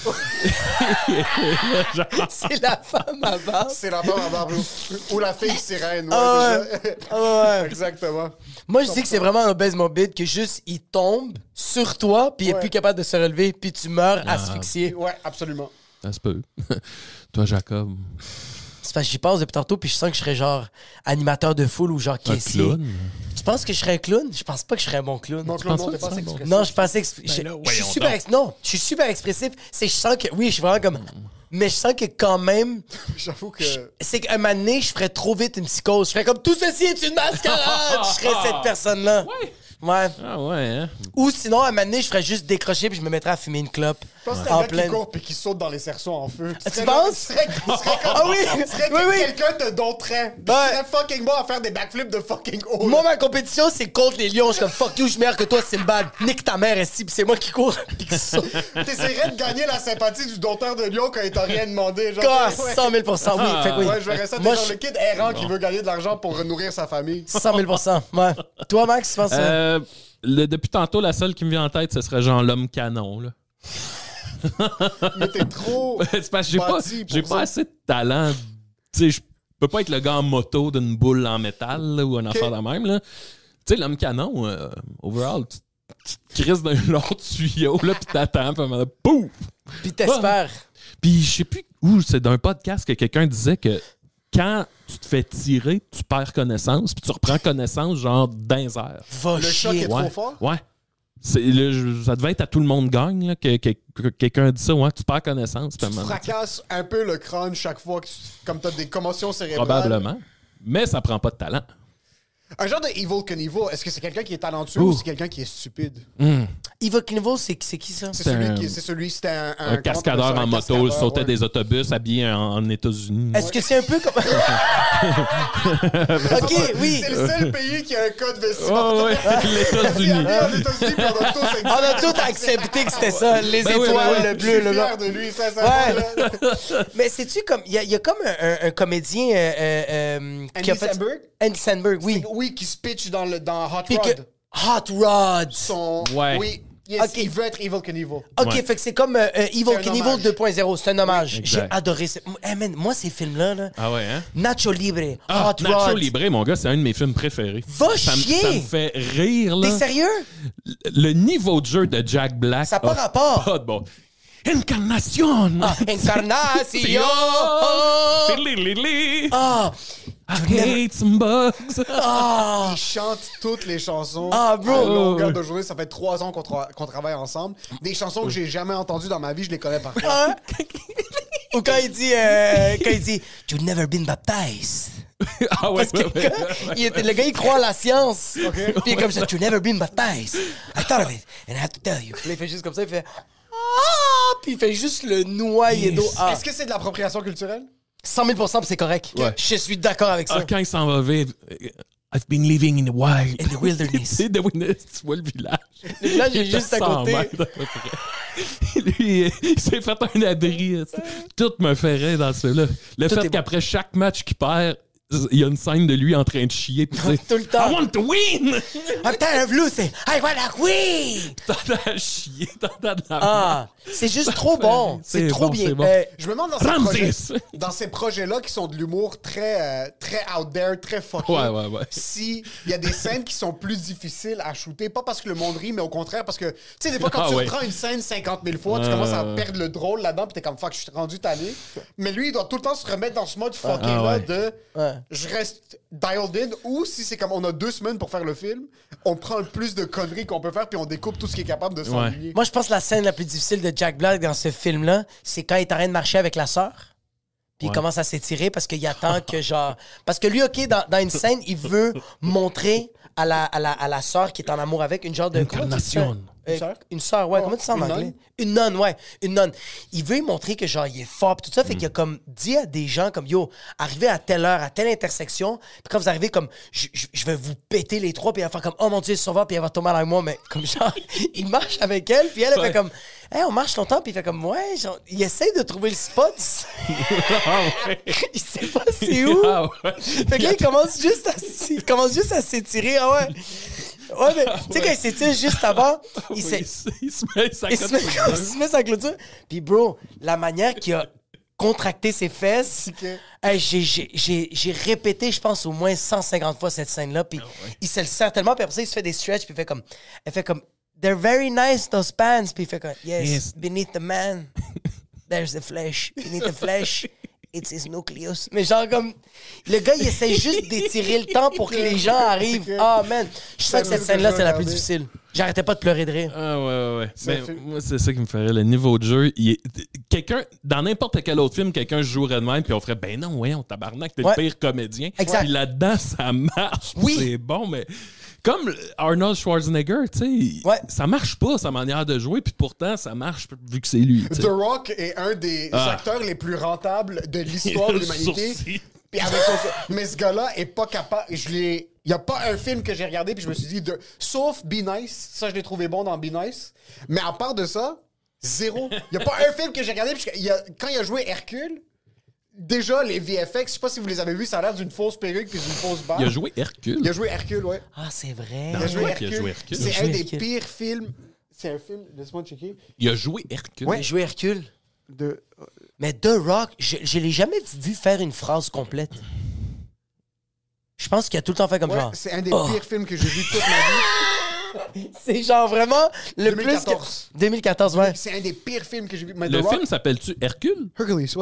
C'est la femme à barbe. C'est la femme à barbe. Ou la fille sirène. Ouais, Ah c'est ça. Ah ouais. Exactement. Moi, je dis que c'est vraiment un obèse morbide que juste il tombe sur toi, puis il est Ouais. plus capable de se relever, puis tu meurs asphyxié. Ouais, absolument. Ça se peut. Toi, Jacob, C'est parce que j'y pense depuis tantôt, puis je sens que je serais genre animateur de foule ou genre un caissier. clown. Tu penses que je serais un clown? Je pense pas que je serais un bon clown. Non, penses non, pas t'es que pas c'est expressif. Non, je pensais que je suis voyons super non, je suis super expressif. C'est je sens que oui, je suis vraiment comme mais je sens que quand même J'avoue que... c'est qu'un moment donné, je ferais trop vite une psychose. Je ferais comme tout ceci est une mascarade. Je serais cette personne-là. Ouais. Ah ouais, hein? Ou sinon, à un moment donné, je ferais juste décrocher puis je me mettrais à fumer une clope. Je pense que c'est un gars qui court puis qui saute dans les cerceaux en feu. Tu penses? Ah oui! Oui. Quelqu'un te doterait. Tu serais fucking bon à faire des backflips de fucking haut. Moi, ma compétition, c'est contre les lions. Je suis comme fuck you, je suis meilleur que toi, Sinbad. Nique ta mère, ici, puis c'est moi qui cours. Puis qui saute. T'essaierais de gagner la sympathie du dompteur de lion quand il t'a rien demandé. Genre, Ah, ouais. 100 000 oui. Fait que oui. Ouais, je verrais ça. T'es Moi, genre le kid errant qui veut gagner de l'argent pour nourrir sa famille. 100 000 ouais. Toi, Max, tu penses ça? Depuis tantôt, la seule qui me vient en tête, ce serait genre l'homme canon, là. Mais t'es trop. C'est parce que bâti j'ai pour pas ça. assez de talent. Tu sais, je peux pas être le gars en moto d'une boule en métal là, ou un affaire de même. Là. Tu sais, l'homme canon, overall, tu te crises d'un long tuyau, là, pis t'attends, pis à un moment donné, pouf! Puis t'espères. Puis je sais plus où, c'est d'un podcast que quelqu'un disait que quand tu te fais tirer, tu perds connaissance, puis tu reprends connaissance, genre, dans les airs. Va Le choc chier. est trop fort. Ouais. Ça devait être à tout le monde gagne, là, que quelqu'un dit ça, ouais, tu perds connaissance. puis à un Tu moment donné, fracasses un peu le crâne chaque fois que comme t'as des commotions cérébrales. probablement. Mais ça prend pas de talent. Un genre de Evil Knievel, est-ce que c'est quelqu'un qui est talentueux ou c'est quelqu'un qui est stupide? Evil Knievel, c'est qui ça? C'était un Un cascadeur en moto, il sautait des autobus habillé en États-Unis. Est-ce que c'est un peu comme. Ok, oui. C'est le seul pays qui a un code Oh, vestimentaire. ouais, les États-Unis. En États-Unis, puis on a tous On a tout accepté que c'était ça. Les Ben oui, étoiles, ben oui. le bleu, le blanc. fier de lui, sincèrement. Ouais. là. Mais sais-tu comme. Il y a comme un comédien qui a fait. Samberg? Andy Samberg, oui. Oui, qui se pitch dans Hot Puis que. Rod. Hot Rod. Ouais. Oui, yes, Ok. il veut être Evil Knievel. Ok, Ouais. fait que c'est comme Evil un Knievel hommage. 2.0. C'est un hommage. J'ai exact. adoré ça. Hey, man, moi, ces films-là, là, Ah ouais, hein? Nacho Libre, Ah, Hot Nacho Rod. Libre, mon gars, c'est un de mes films préférés. Va Ça chier! me fait rire, là. T'es sérieux? Le niveau de jeu de Jack Black. Ça n'a pas rapport. Pas de bon. Incarnation! Incarnation! Lili. Ah! I hate some bugs. Ah! Il chante toutes les chansons. Ah, bro. À longueur de journée, ça fait 3 ans qu'on travaille ensemble. Des chansons que j'ai jamais entendues dans ma vie, je les connais par cœur. Hein? Ou quand il dit, You've never been baptized. Ah ouais, Parce que ouais, le gars, il croit à la science. Puis il est comme ça, You've never been baptized. I thought of it, and I have to tell you. Puis là, il fait juste comme ça, il fait ah! Puis il fait juste le noyer d'eau. Ah. Est-ce que c'est de l'appropriation culturelle? 100 000 % puis c'est correct. Ouais. Je suis d'accord avec ça. Ah, quand il s'en va vivre, I've been living in the wild. In the wilderness. Tu vois le village. Le village est Il était juste à 100 côté. mètres à peu près. Lui, il s'est fait un abri. Tout me ferait dans celui-là. Le Tout fait est qu'après chaque match qu'il perd, il y a une scène de lui en train de chier. Pis Tout le temps. I want to win! I'm tired of losing. I wanna win! T'entends chier, t'entends de la Ah, c'est juste trop bon. C'est trop bon, bien. c'est bon. Je me demande Ramsès. dans ces projets-là qui sont de l'humour très out there, très fucké, Ouais. si il y a des scènes qui sont plus difficiles à shooter, pas parce que le monde rit, mais au contraire parce que, tu sais, des fois, quand Ah tu ouais. reprends une scène 50 000 fois, tu commences à perdre le drôle là-dedans, puis t'es comme, fuck, je suis rendu tanné. Mais lui, il doit tout le temps se remettre dans ce mode fucké-là de je reste dialed in, ou si c'est comme on a 2 semaines pour faire le film, on prend le plus de conneries qu'on peut faire, puis on découpe tout ce qui est capable de s'enligner. Moi, je pense que la scène la plus difficile de Jack Black dans ce film-là, c'est quand il est en train de marcher avec la sœur. Puis il commence à s'étirer parce qu'il attend que genre... Parce que lui, OK, dans une scène, il veut montrer à la sœur qui est en amour avec une genre de... Incarnation. Une sœur, ouais. Comment tu dis ça en anglais? Une nonne, ouais. Une nonne. Il veut lui montrer que genre, il est fort pis tout ça. Fait qu'il a comme dit à des gens comme, yo, arrivez à telle heure, à telle intersection. Puis quand vous arrivez comme, je vais vous péter les trois. Puis elle va faire comme, oh mon Dieu, sauveur. Puis elle va tomber avec moi. Mais comme genre, il marche avec elle. Puis elle fait comme, hey, on marche longtemps. Puis il fait comme, ouais, genre, il essaie de trouver le spot. Il sait pas c'est où. Fait que là, il commence juste à s'étirer. Ah ouais. Ouais, mais tu sais, quand il s'étire juste avant, il se met sa clôture. Puis, bro, la manière qu'il a contracté ses fesses, hey, j'ai répété, je pense, au moins 150 fois cette scène-là. Puis, il se le sert tellement. Puis après ça, il se fait des stretches. Puis, elle fait comme, they're very nice, those pants. Puis, il fait comme, yes. Beneath the man, there's the flesh. Beneath the flesh. It's his nucleus. Mais genre comme... Le gars, il essaie juste d'étirer le temps pour que les gens arrivent. Ah, man. Je sens que cette scène-là, c'est la plus difficile. J'arrêtais pas de pleurer de rire. Ah, ouais. Mais moi, c'est ça qui me ferait. Le niveau de jeu, quelqu'un... Dans n'importe quel autre film, quelqu'un jouerait de même, puis on ferait, ben non, voyons, tabarnak, t'es le pire comédien. Exact. Puis là-dedans, ça marche. Oui. C'est bon, mais... Comme Arnold Schwarzenegger, tu sais, ça marche pas, sa manière de jouer, puis pourtant, ça marche vu que c'est lui. T'sais. The Rock est un des acteurs les plus rentables de l'histoire de l'humanité. Puis avec mais ce gars-là est pas capable... Il y a pas un film que j'ai regardé, puis je me suis dit... Sauf Be Nice, ça, je l'ai trouvé bon dans Be Nice. Mais à part de ça, zéro. Il y a pas un film que j'ai regardé, puis quand il a joué Hercule... Déjà, les VFX, je sais pas si vous les avez vus, ça a l'air d'une fausse perruque puis d'une fausse barbe. Il a joué Hercule. Il a joué Hercule, ouais. Ah, c'est vrai. Il a joué Hercule. C'est un des pires films. C'est un film, laisse-moi checker. Il a joué Hercule. Ouais, il a joué Hercule. Mais The Rock, je l'ai jamais vu faire une phrase complète. Je pense qu'il a tout le temps fait comme genre... C'est un des pires films que j'ai vu toute ma vie. C'est genre vraiment le 2014. plus... 2014, ouais. C'est un des pires films que j'ai vu. Mais Le film s'appelle-tu Hercule? Hercules, ouais.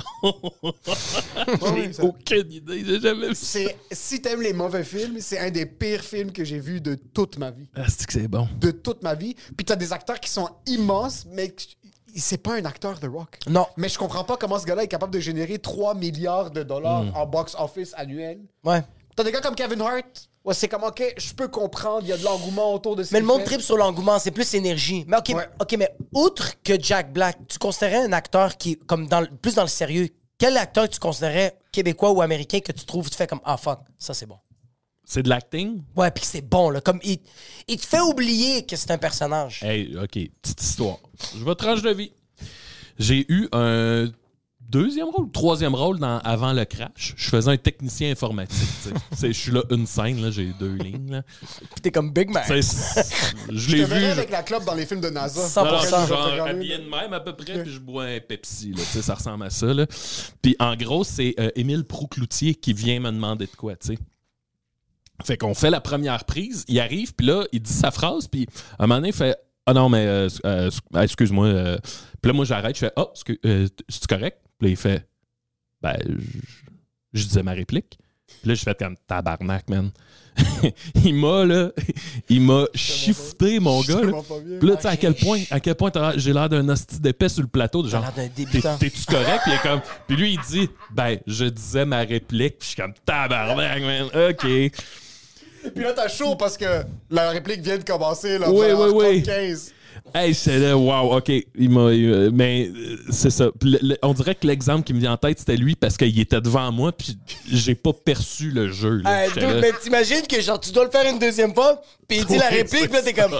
J'ai aucune idée, j'ai jamais vu ça. Si t'aimes les mauvais films, c'est un des pires films que j'ai vu de toute ma vie. Ah, c'est que c'est bon. De toute ma vie. Puis t'as des acteurs qui sont immenses, mais c'est pas un acteur de Rock. Non. Mais je comprends pas comment ce gars-là est capable de générer 3 milliards de dollars en box-office annuel. Ouais. T'as des gars comme Kevin Hart. Ouais, c'est comme, OK, je peux comprendre, il y a de l'engouement autour de ça. Mais le monde tripe sur l'engouement, c'est plus énergie. Mais OK, mais outre que Jack Black, tu considérais un acteur qui, comme plus dans le sérieux, quel acteur tu considérais québécois ou américain que tu trouves, tu fais comme, ah fuck, ça c'est bon. C'est de l'acting? Ouais, puis c'est bon, là. Comme, il te fait oublier que c'est un personnage. Hey, OK, petite histoire. Je vais tranche de vie. J'ai eu un troisième rôle dans Avant le crash. Je faisais un technicien informatique. Je suis là une scène, là, j'ai 2 lignes. Là. T'es comme Big Man. Je l'ai vu. avec la clope dans les films de NASA. 100%. Genre habillé de même à peu près, puis je bois un Pepsi. Là, ça ressemble à ça. Là. Puis en gros, c'est Émile Proulx-Cloutier qui vient me demander de quoi, tu sais. Fait qu'on fait la première prise, il arrive, puis là, il dit sa phrase, puis à un moment donné, il fait « Ah non, mais excuse-moi. Puis là, moi, j'arrête, je fais « Ah, c'est correct? » Puis là, il fait « Ben, je disais ma réplique. » Puis là, je fais comme « Tabarnak, man. » il m'a shifté, mon gars. Là. Puis là, tu sais, à quel point j'ai l'air d'un hostie d'épais sur le plateau. De genre, l'air d'un débutant. T'es-tu correct? Puis lui, il dit, ben, je disais ma réplique. Puis je suis comme, tabarnak, man. OK. Puis là, t'as chaud parce que la réplique vient de commencer. Là, oui. 15. Hey, c'est là, wow, OK. Mais c'est ça. On dirait que l'exemple qui me vient en tête, c'était lui parce qu'il était devant moi, puis j'ai pas perçu le jeu. Là. Mais t'imagines que genre tu dois le faire une deuxième fois, puis il dit la réplique, puis là, t'es comme...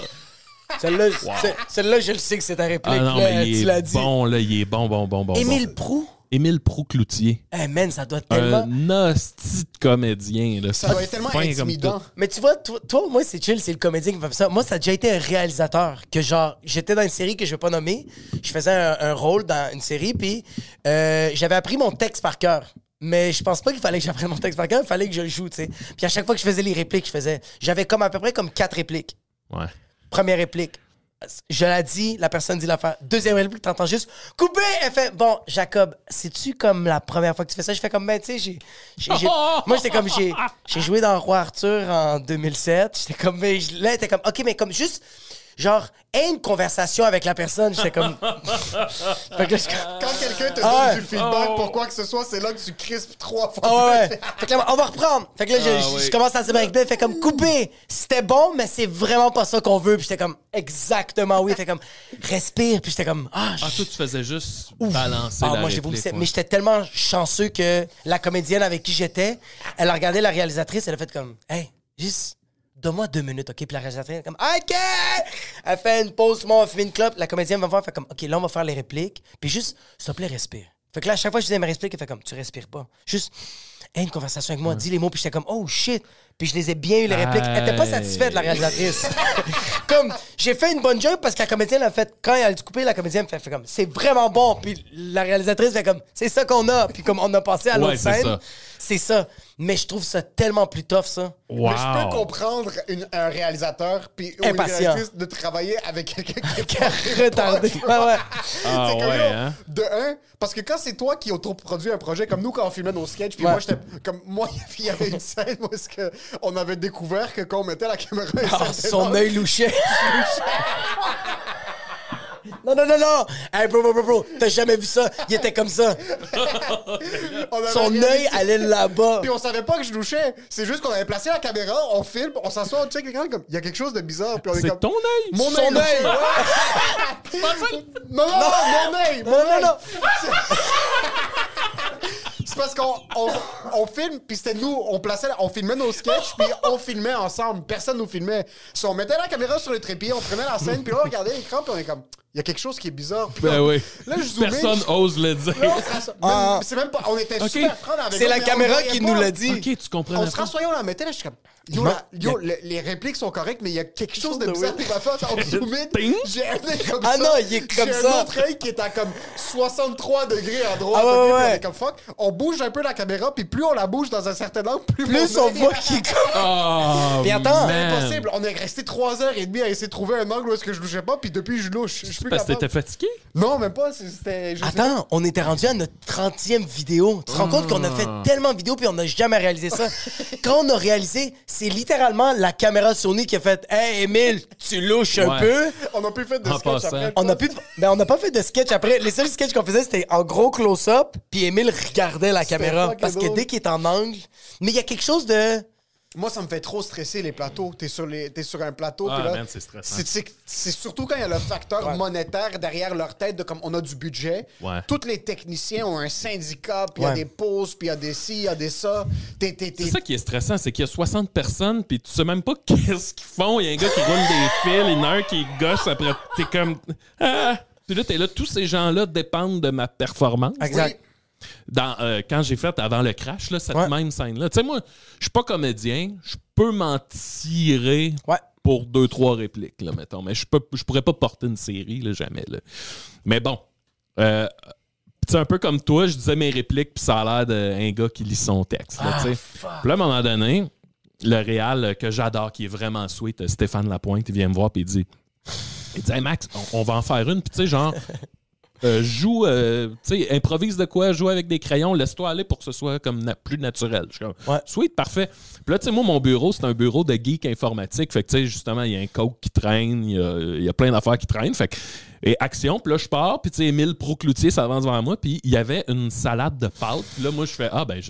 Celle-là, je le sais que c'est ta réplique. Ah non, là, mais tu l'as dit. Bon, là, il est bon. Émile Proulx? Émile Proulx-Cloutier. Hey man, ça doit tellement... Un hostie de comédien. Là. Ça doit être tellement intimidant. Mais tu vois, toi, moi, c'est chill, c'est le comédien qui me fait ça. Moi, ça a déjà été un réalisateur. Que genre, j'étais dans une série que je vais pas nommer. Je faisais un rôle dans une série, puis j'avais appris mon texte par cœur. Mais je pense pas qu'il fallait que j'apprenne mon texte par cœur, il fallait que je le joue, tu sais. Puis à chaque fois que je faisais les répliques, j'avais comme à peu près comme 4 répliques. Ouais. Première réplique. Je l'ai dit, la personne dit l'affaire. Deuxième réplique, t'entends juste couper. Elle fait bon, Jacob, c'est-tu comme la première fois que tu fais ça? Je fais comme ben, tu sais, moi j'étais comme j'ai joué dans Roi Arthur en 2007. J'étais comme là, elle était comme ok, mais comme juste genre aie une conversation avec la personne. J'étais comme. Fait que là, Quand quelqu'un te donne du feedback pour quoi que ce soit, c'est là que tu crispes 3 fois. Ouais. Fait que là, on va reprendre. Fait que là, je commence à dire avec lui, elle fait comme couper. C'était bon, mais c'est vraiment pas ça qu'on veut. Puis j'étais comme exactement oui. Elle fait comme respire. Puis j'étais comme toi, tu faisais juste balancer la moi, j'ai réplique. voulu ça. Ouais. Mais j'étais tellement chanceux que la comédienne avec qui j'étais, elle a regardé la réalisatrice, elle a fait comme hey, juste. Donne-moi 2 minutes, OK? Puis la réalisatrice, elle est comme, OK! Elle fait une pause, moi, on fume une clope. La comédienne va me voir, elle fait comme, OK, là, on va faire les répliques. Puis juste, s'il te plaît, respire. Fait que là, à chaque fois que je disais mes répliques, elle fait comme, tu respires pas. Juste, aie une conversation avec moi, dis les mots. Puis j'étais comme, oh shit! Puis je les ai bien eu, les répliques. Elle était pas satisfaite, la réalisatrice. Comme, j'ai fait une bonne joke parce que la comédienne a fait, quand elle a dû couper, la comédienne fait comme, c'est vraiment bon. Puis la réalisatrice fait comme, c'est ça qu'on a. Puis comme on a passé à l'autre scène, c'est ça. Mais je trouve ça tellement plus tough, ça. Wow. Mais je peux comprendre un réalisateur puis une réalisatrice de travailler avec quelqu'un qui est retardé. Ouais. Ah c'est comme ouais, là, hein? de un, parce que quand c'est toi qui autoproduis un projet, comme nous quand on filmait nos sketchs, puis moi j'étais comme moi, il y avait une scène où est-ce que on avait découvert que quand on mettait la caméra, son œil louchait. Non. Hey, bro, t'as jamais vu ça? Il était comme ça. Son œil allait là-bas. Puis on savait pas que je louchais. C'est juste qu'on avait placé la caméra, on filme, on s'assoit, on check l'écran, comme il y a quelque chose de bizarre. Puis on est C'est comme, ton œil? Mon Son œil! œil! Non, mon œil! Non. C'est parce qu'on filme, puis c'était nous, on filmait nos sketchs, puis on filmait ensemble. Personne nous filmait. Si on mettait la caméra sur le trépied, on prenait la scène, puis là, on regardait l'écran, puis on est comme, il y a quelque chose qui est bizarre. Puis Ben oui. Là, je zoomais. Personne ose le dire. Là, c'est même pas. On était super francs avec C'est eux, la mais caméra on voyait qui pas. nous l'a dit. OK, tu comprends. On se rassoyait, on la mettait, là, je suis comme. Les répliques sont correctes, mais il y a quelque chose de bizarre qui va faire. On zoomait. J'ai un œil comme ça. Ah non, il est comme J'ai ça. un autre œil qui est à comme 63 degrés à droite. Ah ouais, puis ouais. on est comme fuck. On bouge un peu la caméra, puis plus on la bouge dans un certain angle, plus On voit qu'il est comme. Oh, Mais attends, C'est man. impossible. On est resté 3h30 à essayer de trouver un angle où est-ce que je louchais pas, puis depuis, je louche. Je suis plus Parce que capable. t'étais fatigué? Non, même pas. C'était. je sais pas. Attends, on était rendu à notre 30e vidéo. Tu te rends compte qu'on a fait tellement de vidéos puis on n'a jamais réalisé ça. Quand on a réalisé, c'est littéralement la caméra Sony qui a fait « Hey, Émile, tu louches un Ouais. peu. » On a plus fait de En sketch passant. après. On n'a pas fait de sketch après. Les seuls sketchs qu'on faisait, c'était en gros close-up, puis Émile regardait la caméra. fucking Parce que drôle. dès qu'il est en angle... Mais il y a quelque chose de... Moi, ça me fait trop stresser, les plateaux. T'es sur un plateau, Ah, puis là... man, c'est stressant. C'est surtout quand il y a le facteur monétaire derrière leur tête, de comme on a du budget. Ouais. Tous les techniciens ont un syndicat, puis il y a des pauses, puis il y a des ci, il y a des ça. C'est ça qui est stressant, c'est qu'il y a 60 personnes, puis tu sais même pas qu'est-ce qu'ils font. Il y a un gars qui roule des fils, il y en a un qui gosse, après t'es comme... Ah! Puis là, t'es là, tous ces gens-là dépendent de ma performance. Exact. Quand j'ai fait avant le crash, là, cette Ouais. même scène-là. Tu sais, moi, je suis pas comédien, je peux m'en tirer Ouais. pour 2-3 répliques, là, mettons. Mais je pourrais pas porter une série, là, jamais. Là. Mais bon, c'est un peu comme toi, je disais mes répliques, puis ça a l'air d'un gars qui lit son texte. Là, tu sais. Puis là, à un moment donné, le réal que j'adore, qui est vraiment sweet, Stéphane Lapointe, il vient me voir, puis il dit Hey Max, on va en faire une, puis tu sais, genre... joue, tu sais, improvise de quoi, joue avec des crayons, laisse-toi aller pour que ce soit comme plus naturel. Je suis comme, sweet, parfait. Puis là, tu sais, moi, mon bureau, c'est un bureau de geek informatique. Fait que, tu sais, justement, il y a un coke qui traîne, il y a plein d'affaires qui traînent. Fait que, et action, puis là, je pars, puis tu sais, Émile Proulx-Cloutier s'avance devant moi, puis il y avait une salade de pâtes. Puis là, moi, je fais, je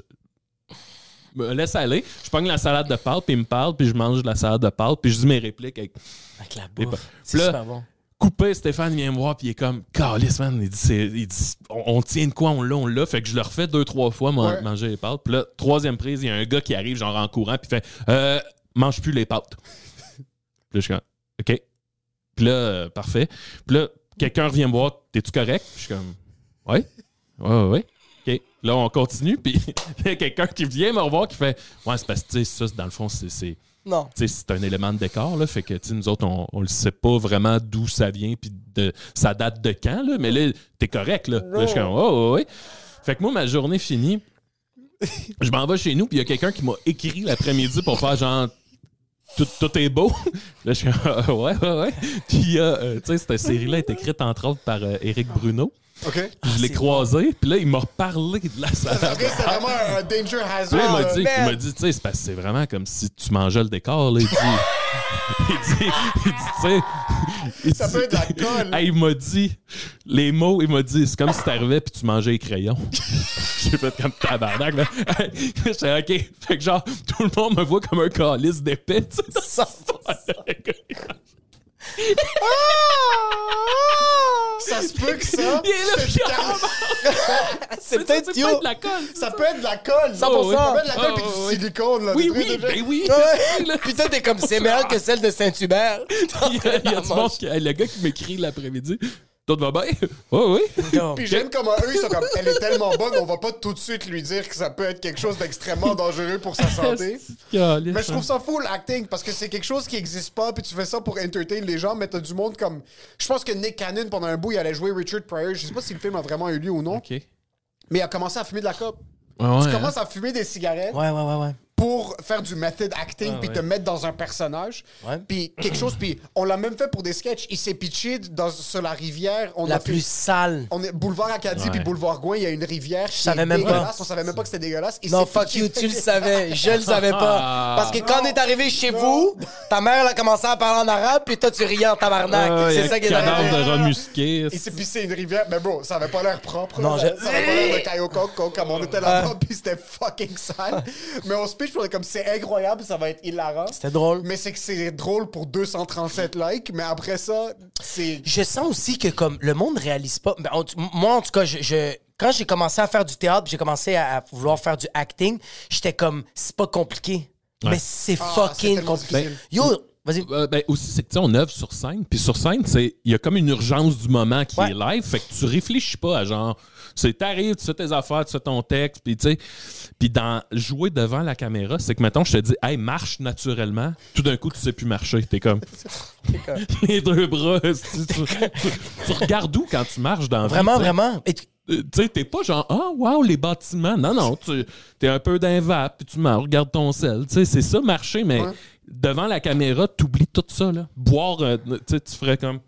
me laisse aller. Je pogne la salade de pâtes, puis il me parle, puis je mange la salade de pâtes, puis je dis mes répliques avec la bouffe. C'est Puis là, super bon. coupé, Stéphane vient me voir, puis il est comme, calice, man. Il dit on tient de quoi, on l'a. Fait que je le refais 2-3 fois, manger les pâtes. Puis là, 3e prise, il y a un gars qui arrive, genre en courant, puis fait, mange plus les pâtes. Puis là, je suis comme, OK. Puis là, parfait. Puis là, quelqu'un revient me voir, t'es-tu correct? Puis je suis comme, ouais. OK. Là, on continue, puis il y a quelqu'un qui vient me revoir qui fait, ouais, c'est parce que, tu sais, ça, dans le fond, c'est Non. C'est un élément de décor, là, fait que nous autres, on le sait pas vraiment d'où ça vient puis ça date de quand, là, mais là, t'es correct. Là, là je suis comme, ouais. Fait que moi, ma journée finie, je m'en vais chez nous puis il y a quelqu'un qui m'a écrit l'après-midi pour faire genre tout est beau. Là, je suis comme, ouais. Puis, tu sais, cette série-là est écrite entre autres par Éric Bruno. OK. Puis je l'ai croisé, puis là, il m'a reparlé de la salade. OK, c'est vraiment un danger hazard. Là, il m'a dit, tu sais, c'est parce que c'est vraiment comme si tu mangeais le décor, là. Il dit, tu sais. Ça peut être de la colle. Hey, il m'a dit, les mots, il m'a dit, c'est comme si t'arrivais puis tu mangeais les crayons. J'ai fait comme tabarnak, là. J'étais OK. Fait que genre, tout le monde me voit comme un calice d'épais, tu sais. Ça se peut que ça. Il est là, c'est peut-être de la colle. Ça peut être de la colle. 100%. Ça peut être de la colle puis du silicone. Là, Oui. Ouais. Puis toi, t'es comme, c'est meilleur que celle de Saint-Hubert. Il y a du monde le gars qui m'écrit l'après-midi. Tout va bien? Oui. Puis j'aime comment eux, ils sont comme, elle est tellement bonne, on va pas tout de suite lui dire que ça peut être quelque chose d'extrêmement dangereux pour sa santé. Mais je trouve ça fou, l'acting, parce que c'est quelque chose qui existe pas, puis tu fais ça pour entertain les gens, mais t'as du monde comme... Je pense que Nick Cannon, pendant un bout, il allait jouer Richard Pryor. Je sais pas si le film a vraiment eu lieu ou non. OK. Mais il a commencé à fumer de la cope. Ouais, tu commences à fumer des cigarettes. Ouais. Pour faire du method acting puis te mettre dans un personnage. Puis quelque chose, puis on l'a même fait pour des sketchs. Il s'est pitché sur la rivière. La plus sale. On est boulevard Acadie puis boulevard Gouin, il y a une rivière qui est dégueulasse. On savait même pas que c'était dégueulasse. Non, fuck you, tu le savais. Je le savais pas. Parce que quand on est arrivé chez vous, ta mère elle a commencé à parler en arabe puis toi tu riais en tabarnak. C'est ça qui est arrivé. Cadavre de remusqué. Il s'est pissé une rivière. Mais bro, ça avait pas l'air propre. Non, ça avait pas l'air de Kayoko comme on était là-bas puis c'était fucking sale. Mais on se pitch pour comme c'est incroyable, ça va être hilarant. C'était drôle. Mais c'est que c'est drôle pour 237 likes, mais après ça, c'est... Je sens aussi que comme le monde réalise pas... Moi, en tout cas, quand j'ai commencé à faire du théâtre, j'ai commencé à vouloir faire du acting, j'étais comme, c'est pas compliqué. Ouais. Mais c'est fucking compliqué. Yo, vas-y. Aussi, c'est que tu sais, on œuvre sur scène. Puis sur scène, il y a comme une urgence du moment qui est live. Fait que tu réfléchis pas à genre... T'arrives, tu fais tes affaires, tu fais ton texte, puis tu sais... Puis dans jouer devant la caméra, c'est que, mettons, je te dis, hey, marche naturellement. Tout d'un coup, tu sais plus marcher. T'es comme... les deux bras. Tu regardes où quand tu marches dans la vie? Vraiment. Tu sais, t'es pas genre, wow, les bâtiments. Non, t'es un peu d'un vape, puis tu marches, regarde ton sel. Tu sais, c'est ça, marcher, mais devant la caméra, t'oublies tout ça, là. Boire, tu ferais comme...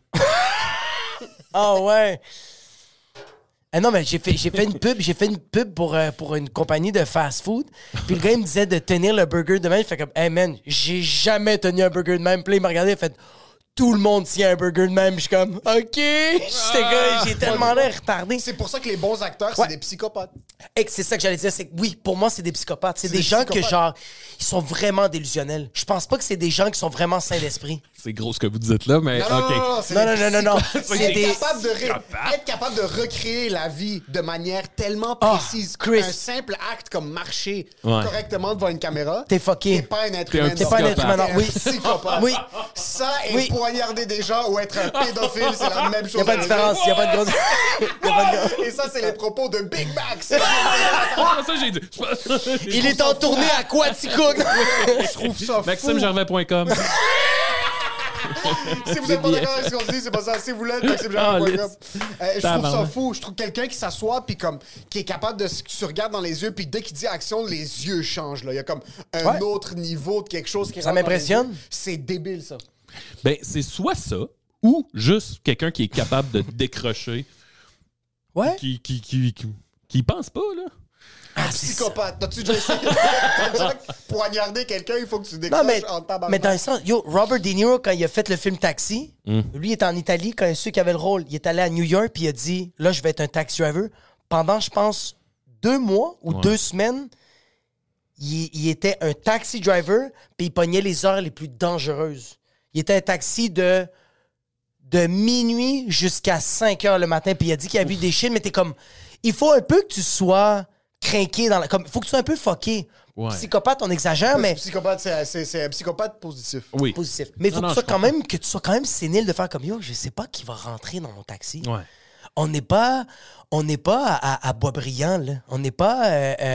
ouais. Non, mais j'ai fait une pub pour une compagnie de fast-food. Puis le gars, il me disait de tenir le burger de même. Il fait comme, hey man, j'ai jamais tenu un burger de même. Puis là, il m'a regardé, il fait, tout le monde tient un burger de même. Je suis comme, OK. J'ai tellement l'air retardé. C'est pour ça que les bons acteurs, c'est des psychopathes. C'est ça que j'allais dire. C'est oui, pour moi, c'est des psychopathes. C'est des gens que, genre, ils sont vraiment délusionnels. Je pense pas que c'est des gens qui sont vraiment sains d'esprit. C'est gros ce que vous dites là, mais OK. Non. C'est être capable de recréer la vie de manière tellement précise. Chris. Un simple acte comme marcher correctement devant une caméra. T'es fucké. T'es pas un être humain. T'es pas un être humain, non. Oui. Psychopathe. Oui. Ça et poignarder des gens ou être un pédophile, c'est la même chose. Y a pas de différence. Y a pas de grosse... Et ça, c'est les propos de Big Mac. Ça, j'ai dit. Il est en tournée à Quaticook. Je trouve ça fou. MaximeGervais.com. Si vous êtes pas d'accord avec ce qu'on se dit, c'est pas ça. Si vous l'êtes, MaximeGervais.com. Je trouve ça fou. Je trouve quelqu'un qui s'assoit puis comme qui est capable de se regarder dans les yeux puis dès qu'il dit action, les yeux changent. Là. Il y a comme un autre niveau de quelque chose qui ça m'impressionne. C'est débile, ça. Ben, c'est soit ça ou juste quelqu'un qui est capable de décrocher. Ouais. Qui pense pas, là. Psychopathe. T'as-tu déjà essayé de poignarder quelqu'un? Il faut que tu décroches en tabac. Mais dans le sens, Robert De Niro, quand il a fait le film Taxi, lui, il était en Italie, quand il a su qu'il avait le rôle, il est allé à New York, puis il a dit, là, je vais être un taxi driver. Pendant, je pense, 2 mois ou 2 semaines, il était un taxi driver, puis il pognait les heures les plus dangereuses. Il était un taxi de de minuit jusqu'à 5 heures le matin, puis il a dit qu'il a vu des shit, mais t'es comme... Il faut un peu que tu sois craqué dans la... Comme, il faut que tu sois un peu fucké. Ouais. Psychopathe, on exagère, mais... Psychopathe, c'est un psychopathe positif. Oui. Positif. Mais il faut que tu sois quand même sénile de faire comme, yo, je sais pas qui va rentrer dans mon taxi. Ouais. On n'est pas à Boisbriand, là. On n'est pas...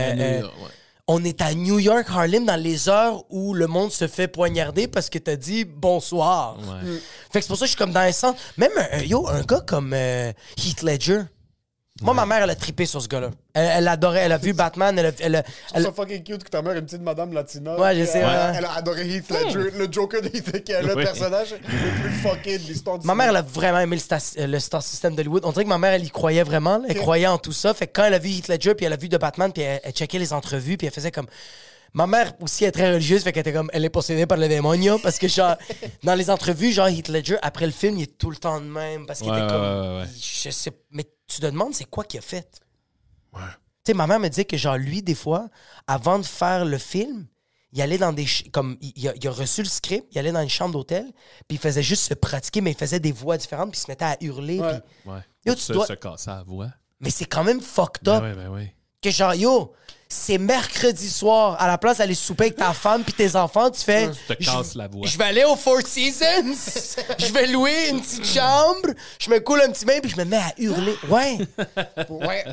On est à New York, Harlem, dans les heures où le monde se fait poignarder parce que t'as dit bonsoir. Ouais. Fait que c'est pour ça que je suis comme dans un sens. Même un gars comme Heath Ledger. Moi, ma mère, elle a trippé sur ce gars-là. Elle adorait, elle a vu Batman, Je trouve ça fucking cute que ta mère est une petite madame latina. Ouais, je sais, Elle, ouais. elle a adoré Heath Ledger, le Joker de Heath Ledger, qui est le personnage le plus fucké de l'histoire du Ma mère, elle cinéma. a vraiment aimé le star system d'Hollywood. On dirait que ma mère, elle y croyait vraiment. Là. Elle croyait en tout ça. Fait que quand elle a vu Heath Ledger, puis elle a vu de Batman, puis elle checkait les entrevues, puis elle faisait comme... Ma mère aussi est très religieuse, fait qu'elle était comme... Elle est possédée par le démon, parce que genre... Dans les entrevues, genre Heath Ledger, après le film, il est tout le temps de même, parce qu'il était comme... Ouais. Je sais... Mais tu te demandes, c'est quoi qu'il a fait? Ouais. Tu sais, ma mère me disait que, genre, lui, des fois, avant de faire le film, il allait dans des... Comme, il a reçu le script, il allait dans une chambre d'hôtel, puis il faisait juste se pratiquer, mais il faisait des voix différentes, puis il se mettait à hurler, Ouais. puis... Ouais. Yo, se casser la voix. Mais c'est quand même fucked up. Ouais. Que genre, yo, c'est mercredi soir, à la place d'aller souper avec ta femme puis tes enfants, tu fais... Tu te casses la voix. Je vais aller au Four Seasons, je vais louer une petite chambre, je me coule un petit bain puis je me mets à hurler. Ouais. Ouais.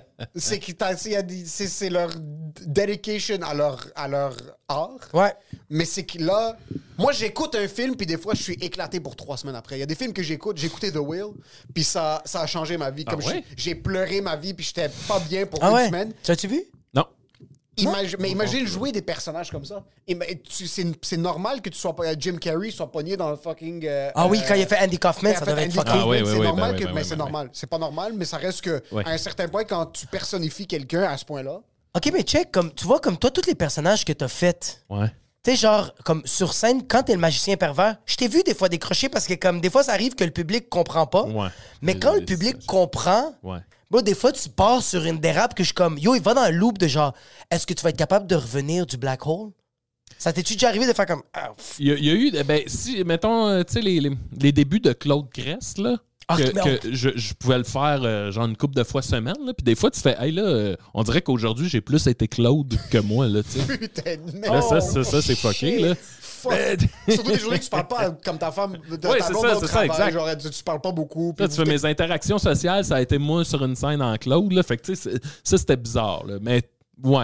C'est leur dedication à leur art. Ouais. Mais c'est que là, moi, j'écoute un film, puis des fois, je suis éclaté pour 3 semaines après. Il y a des films que j'écoute. J'ai écouté The Whale, puis ça a changé ma vie. Comme ouais? j'ai pleuré ma vie, puis j'étais pas bien pour Ah une ouais. semaine. Tu as-tu vu? Non. Mais imagine jouer des personnages comme ça. C'est normal que tu sois pas Jim Carrey soit pogné dans le fucking... Ah oui, quand il a fait Andy Kaufman, ça devait être fucké. Ah oui, c'est oui, normal, ben oui, ben c'est oui. normal. C'est pas normal, mais ça reste que Ouais. à un certain point, quand tu personnifies quelqu'un à ce point-là... OK, mais check, comme, tu vois, comme toi, tous les personnages que t'as faits, Ouais. tu sais, genre, comme sur scène, quand t'es le magicien pervers, je t'ai vu des fois décrocher parce que, comme, des fois, ça arrive que le public comprend pas. Ouais. Mais quand le public comprend... Ouais. Moi, des fois, tu pars sur une dérape que je suis comme, yo, il va dans un loop de genre, est-ce que tu vas être capable de revenir du black hole? Ça t'es-tu déjà arrivé de faire comme, ah, Il y a eu, ben, si, mettons, tu sais, les débuts de Claude Crest, là, Ah, mais que je pouvais le faire genre une couple de fois semaine, là, puis des fois, tu fais, hey, là, on dirait qu'aujourd'hui, j'ai plus été Claude que moi, là, tu sais. Putain de Là, ça, c'est fucké, là. Fuck. Surtout des journées que tu parles pas comme ta femme de Ouais, ta c'est blonde ça, au c'est ça, travail. exact. Genre, tu parles pas beaucoup. Là, puis tu fais mes interactions sociales, ça a été moi sur une scène en Claude, là, fait que, tu sais, ça, c'était bizarre, là, mais, ouais.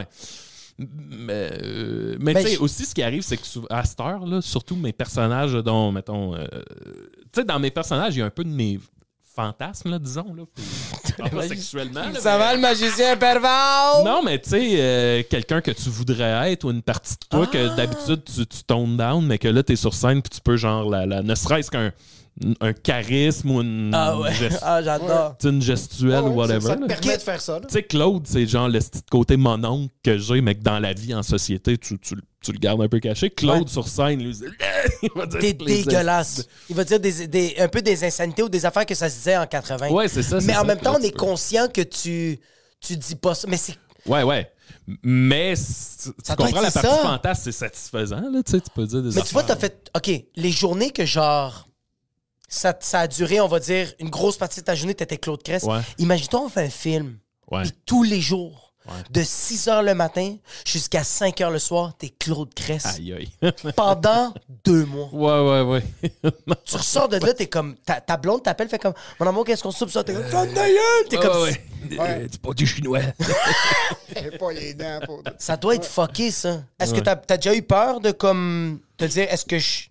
Mais tu sais, aussi, ce qui arrive, c'est que à cette heure, là, surtout mes personnages, dont, mettons, tu sais, dans mes personnages, il y a un peu de mes fantasmes, là, disons, là. Pas sexuellement. Là, ça va le magicien pervers? non, mais tu sais, quelqu'un que tu voudrais être ou une partie de toi que d'habitude tu tones down, mais que là, t'es sur scène puis tu peux, genre, ne serait-ce qu'un charisme ou une, Ah ouais, j'adore. une gestuelle ou whatever. Ça te là. permet de faire ça. là. Tu sais, Claude, c'est genre le petit côté mononcle que j'ai, mais que dans la vie, en société, tu le gardes un peu caché. Claude, Ouais. sur scène, lui, il va dire T'es toutes les dégueulasse. Il va dire un peu des insanités ou des affaires que ça se disait en 80. Ouais, c'est ça. Mais en même temps, on est con. conscient que tu dis pas ça. Mais c'est... Ouais. Mais tu doit comprends, la être partie ça. fantasme, c'est satisfaisant, là, tu sais, tu peux dire des Mais tu vois, affaires. t'as fait... OK, les journées que genre... Ça a duré, on va dire, une grosse partie de ta journée, t'étais Claude Crest. Ouais. Imagine-toi, on fait un film. Ouais. Puis tous les jours, Ouais. de 6 h le matin jusqu'à 5 h le soir, t'es Claude Crest. Aïe, aïe. Pendant 2 mois. Ouais. Tu ressors de là, t'es comme... Ta blonde t'appelle, fait comme... Mon amour, qu'est-ce qu'on soupe ça? T'es comme... Ferme ta gueule! T'es comme... Ouais. C'est pas du chinois. J'ai pas les dents pour... Ça doit être fucké, ça. Est-ce que t'as déjà eu peur de, comme... Te dire, est-ce que je...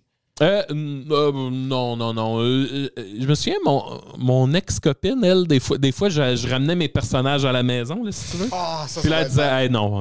Non. Je me souviens, mon ex-copine, elle, des fois je ramenais mes personnages à la maison, là, si tu veux. Ah, ça, Puis là, elle ça disait, hey, non.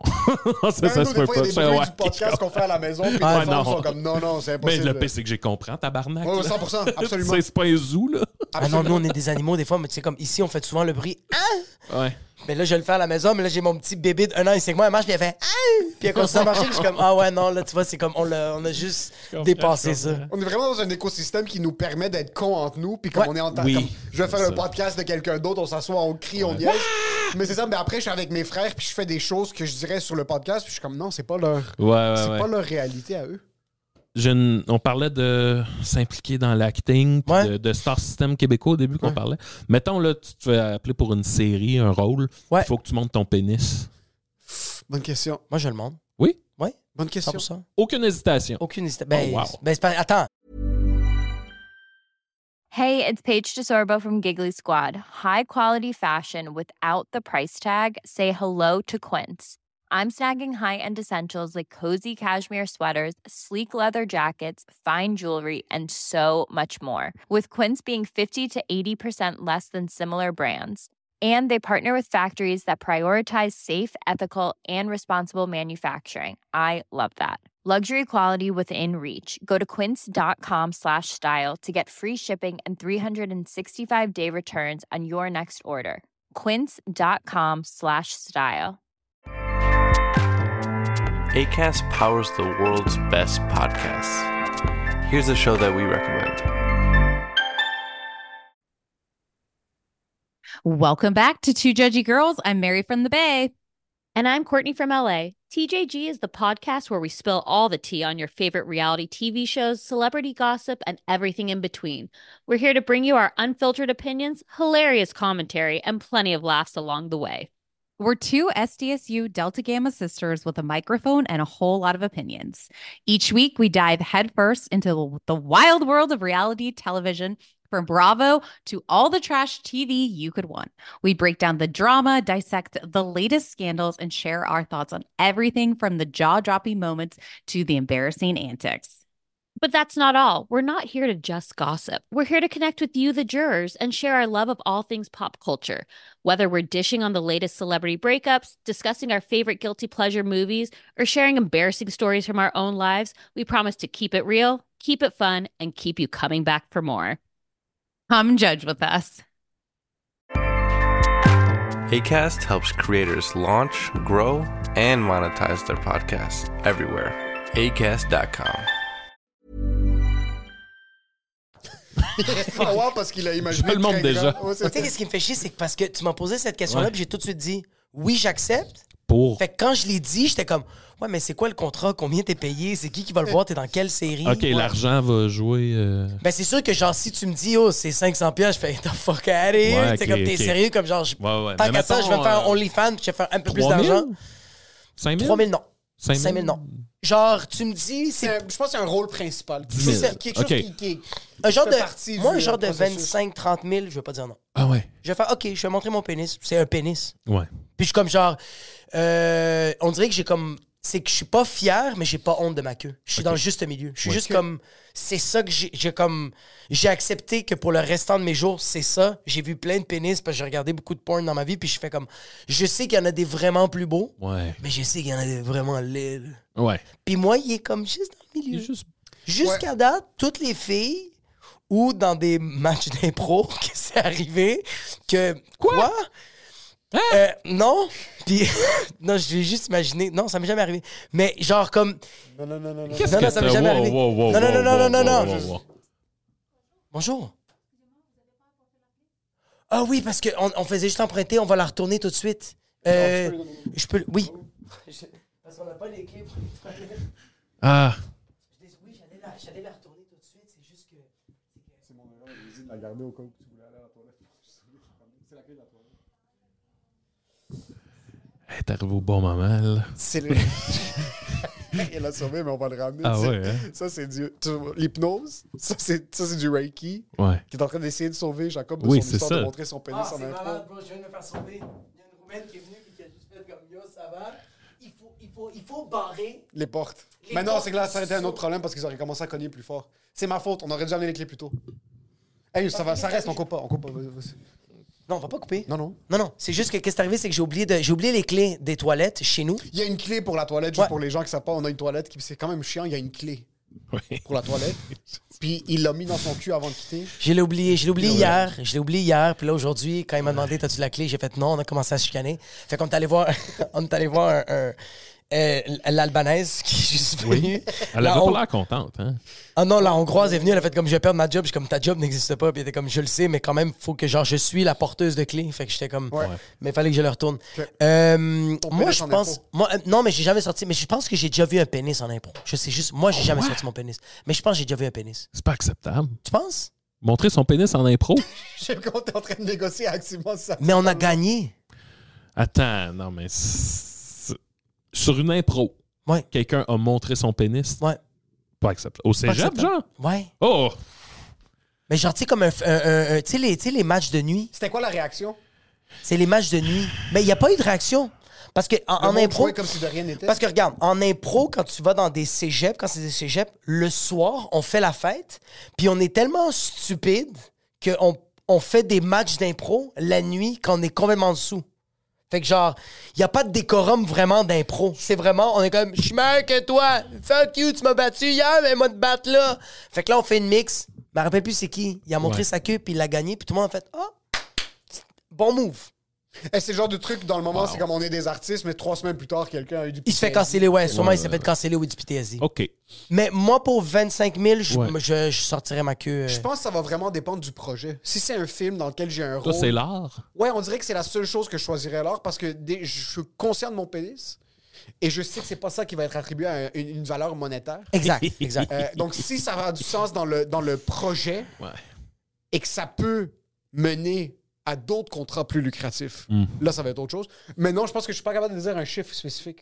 ça se peut des fois, pas. il y a des Je fais, bruits ouais, du podcast qu'on fait à la maison, puis les Ouais, femmes non. sont comme, non, c'est Mais impossible. le pire, c'est que j'ai compris, tabarnak. Ouais, là. 100%, absolument. C'est pas un zoo, là. Ah non, nous, on est des animaux, des fois, mais tu sais, comme ici, on fait souvent le bruit. Ah! Ouais. Mais là, je le fais à la maison, mais là, j'ai mon petit bébé de 1 an et 5 mois, elle marche, puis elle fait ah! Puis elle continue à marcher, puis je suis comme, ah ouais, non, là, tu vois, c'est comme, on a juste dépassé ça. On est vraiment dans un écosystème qui nous permet d'être cons entre nous, puis comme Ouais. on est en temps. Oui, Comme, je vais faire c'est un ça. podcast de quelqu'un d'autre, on s'assoit, on crie, on niaise. Mais c'est ça, mais après, je suis avec mes frères, puis je fais des choses que je dirais sur le podcast, puis je suis comme, non, c'est pas leur. Ouais. C'est pas leur réalité à eux. On parlait de s'impliquer dans l'acting, puis Ouais. de Star System québécois au début qu'on parlait. Mettons, là, tu te fais appeler pour une série, un rôle. Ouais. Il faut que tu montes ton pénis. Bonne question. Moi, je le montre. Oui? Oui, Bonne question. 100%. Aucune hésitation. Aucune hésitation. Ben, Oh, wow. c'est pas... Attends. Hey, it's Paige DeSorbo from Giggly Squad. High quality fashion without the price tag. Say hello to Quince. I'm snagging high-end essentials like cozy cashmere sweaters, sleek leather jackets, fine jewelry, and so much more. With Quince being 50 to 80% less than similar brands. And they partner with factories that prioritize safe, ethical, and responsible manufacturing. I love that. Luxury quality within reach. Go to quince.com/style to get free shipping and 365-day returns on your next order. Quince.com/style. Acast powers the world's best podcasts. Here's a show that we recommend. Welcome back to Two Judgy Girls. I'm Mary from the Bay. And I'm Courtney from LA. TJG is the podcast where we spill all the tea on your favorite reality TV shows, celebrity gossip, and everything in between. We're here to bring you our unfiltered opinions, hilarious commentary, and plenty of laughs along the way. We're two SDSU Delta Gamma sisters with a microphone and a whole lot of opinions. Each week, we dive headfirst into the wild world of reality television, from Bravo to all the trash TV you could want. We break down the drama, dissect the latest scandals, and share our thoughts on everything from the jaw-dropping moments to the embarrassing antics. But that's not all. We're not here to just gossip. We're here to connect with you, the jurors, and share our love of all things pop culture. Whether we're dishing on the latest celebrity breakups, discussing our favorite guilty pleasure movies, or sharing embarrassing stories from our own lives, we promise to keep it real, keep it fun, and keep you coming back for more. Come judge with us. Acast helps creators launch, grow, and monetize their podcasts everywhere. Acast.com. Wow, parce qu'il a imaginé. Je le montre déjà. Ouais, Tu sais, qu'est-ce qui me fait chier, c'est que parce que tu m'as posé cette question-là, Ouais. puis j'ai tout de suite dit oui, j'accepte. Pour. Fait que quand je l'ai dit, j'étais comme ouais, mais c'est quoi le contrat? Combien t'es payé? C'est qui va le voir? T'es dans quelle série? OK, Ouais. l'argent va jouer. Ben, c'est sûr que, genre, si tu me dis, oh, c'est 500$, je fais, the fuck out of here. Ouais, C'est ok, comme, t'es ok. sérieux, comme genre, Ouais. tant Mais qu'à ça, je vais me faire un mettons, OnlyFans, puis je vais faire un peu plus 3 000? d'argent. 5 000? 3 000, non. 5 5 000, non. Genre, tu me dis, C'est c'est je pense que c'est un rôle principal. 10 000. Quelque chose Ok. qui un genre fait de. partie Moi, du un genre de processus. 25-30 000, je vais pas dire non. Ah ouais. Je vais faire, OK, je vais montrer mon pénis. C'est un pénis. Ouais. Puis je suis comme genre, on dirait que j'ai comme, c'est que je suis pas fier, mais j'ai pas honte de ma queue. Je suis dans le juste milieu. Je suis juste comme, c'est ça que j'ai accepté que pour le restant de mes jours, c'est ça. J'ai vu plein de pénis parce que j'ai regardé beaucoup de porn dans ma vie, puis je fais comme, je sais qu'il y en a des vraiment plus beaux, Ouais. mais je sais qu'il y en a des vraiment laids. là. Ouais. Puis moi, il est comme juste dans le Il milieu. est juste. Jusqu'à date, toutes les filles ou dans des matchs d'impro que c'est arrivé que quoi? Non. Puis non, je vais juste imaginer. Non, ça m'est jamais arrivé. Mais genre comme Non. Qu'est-ce Non, que ça m'est t'as- jamais wow, arrivé. wow, wow, Non, non, wow, non, wow, non, non, wow, non. wow, wow. bonjour. Ah oui, parce qu'on faisait juste emprunter, on va la retourner tout de suite. Je peux. Oui. Parce qu'on n'a pas les clés pour les toilettes. Ah. Oui, j'allais la retourner tout de suite, c'est juste que. C'est mon erreur, j'ai dit de la garder au cas où tu voulais aller à la toilette. C'est la clé de la toilette. Elle est arrivée au bon moment, là. C'est le. Il l'a sauvé, mais on va le ramener. Ah ouais, hein? Ça, c'est du. L'hypnose, ça, c'est du Reiki. Ouais. Qui est en train d'essayer de sauver Jacob de Oui, son c'est histoire ça. de montrer son pénis Ah, en c'est intro. malade, bro, je viens de me faire sauver. Il y a une roumaine qui est venue et qui a juste fait comme yo, ça va. Il faut barrer. Les portes. Les Mais non, portes c'est que là, ça aurait été un sont- autre problème parce qu'ils auraient commencé à cogner plus fort. C'est ma faute, on aurait dû amener les clés plus tôt. Hey, ça reste, on coupe pas, vas-y. Non, on va pas couper. Non. Non, c'est juste que qu'est-ce qui est arrivé, c'est que j'ai oublié les clés des toilettes chez nous. Il y a une clé pour la toilette, juste Ouais. pour les gens qui savent pas, on a une toilette qui c'est quand même chiant, il y a une clé Oui. pour la toilette. Puis il l'a mis dans son cul avant de quitter. Je l'ai oublié hier. Puis là, aujourd'hui, quand il m'a demandé, t'as-tu la clé? J'ai fait non, on a commencé à se chicaner. Fait qu'on est allé voir, L'Albanaise qui est juste venue. Elle avait pas l'air contente, hein? Ah non, la Hongroise est venue, elle a fait comme je vais perdre ma job. Je suis comme ta job n'existe pas. Puis elle était comme je le sais, mais quand même, faut que genre je suis la porteuse de clés. Fait que j'étais comme. Mais il fallait que je le retourne. Moi, je pense. Non, mais j'ai jamais sorti. Mais je pense que j'ai déjà vu un pénis en impro. Je sais juste. Moi, j'ai jamais sorti mon pénis. Mais je pense que j'ai déjà vu un pénis. C'est pas acceptable. Tu penses? Montrer son pénis en impro? Je sais qu'on est en train de négocier activement ça. Mais on a gagné. Attends, non, mais. Sur une impro, quelqu'un a montré son pénis. Pas acceptable. Au cégep, genre? Ouais. Oh! Mais genre, tu sais, comme tu sais, les matchs de nuit. C'était quoi la réaction? C'est les matchs de nuit. Mais il n'y a pas eu de réaction. Parce que en impro. Comme si de rien n'était. Parce que regarde, en impro, quand tu vas dans des cégeps, quand c'est des cégeps, le soir, on fait la fête, puis on est tellement stupide qu'on fait des matchs d'impro la nuit quand on est complètement dessous. Fait que genre, il n'y a pas de décorum vraiment d'impro. C'est vraiment, on est comme, je suis meilleur que toi. Fuck you, tu m'as battu hier, mais moi te battre là. Fait que là, on fait une mix. Je me rappelle plus c'est qui. Il a montré sa queue, puis il l'a gagné, puis tout le monde a fait, bon move. C'est le genre de truc, dans le moment, c'est comme on est des artistes, mais 3 semaines plus tard, quelqu'un a eu du PTSD. Il se fait canceller, sûrement il s'est fait canceller ou du PTSD. OK. Mais moi, pour 25 000, je sortirais ma queue. Je pense que ça va vraiment dépendre du projet. Si c'est un film dans lequel j'ai un rôle... Toi, c'est l'art? Ouais, on dirait que c'est la seule chose que je choisirais l'art parce que je suis conscient de mon pénis et je sais que c'est pas ça qui va être attribué à une valeur monétaire. Exact. Donc, si ça a du sens dans le projet et que ça peut mener à d'autres contrats plus lucratifs, là, ça va être autre chose. Mais non, je pense que je suis pas capable de dire un chiffre spécifique.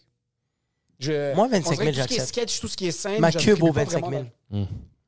Moi, 25 000, tout ce qui est sketch, tout ce qui est scène... Ma queue vaut 25 000.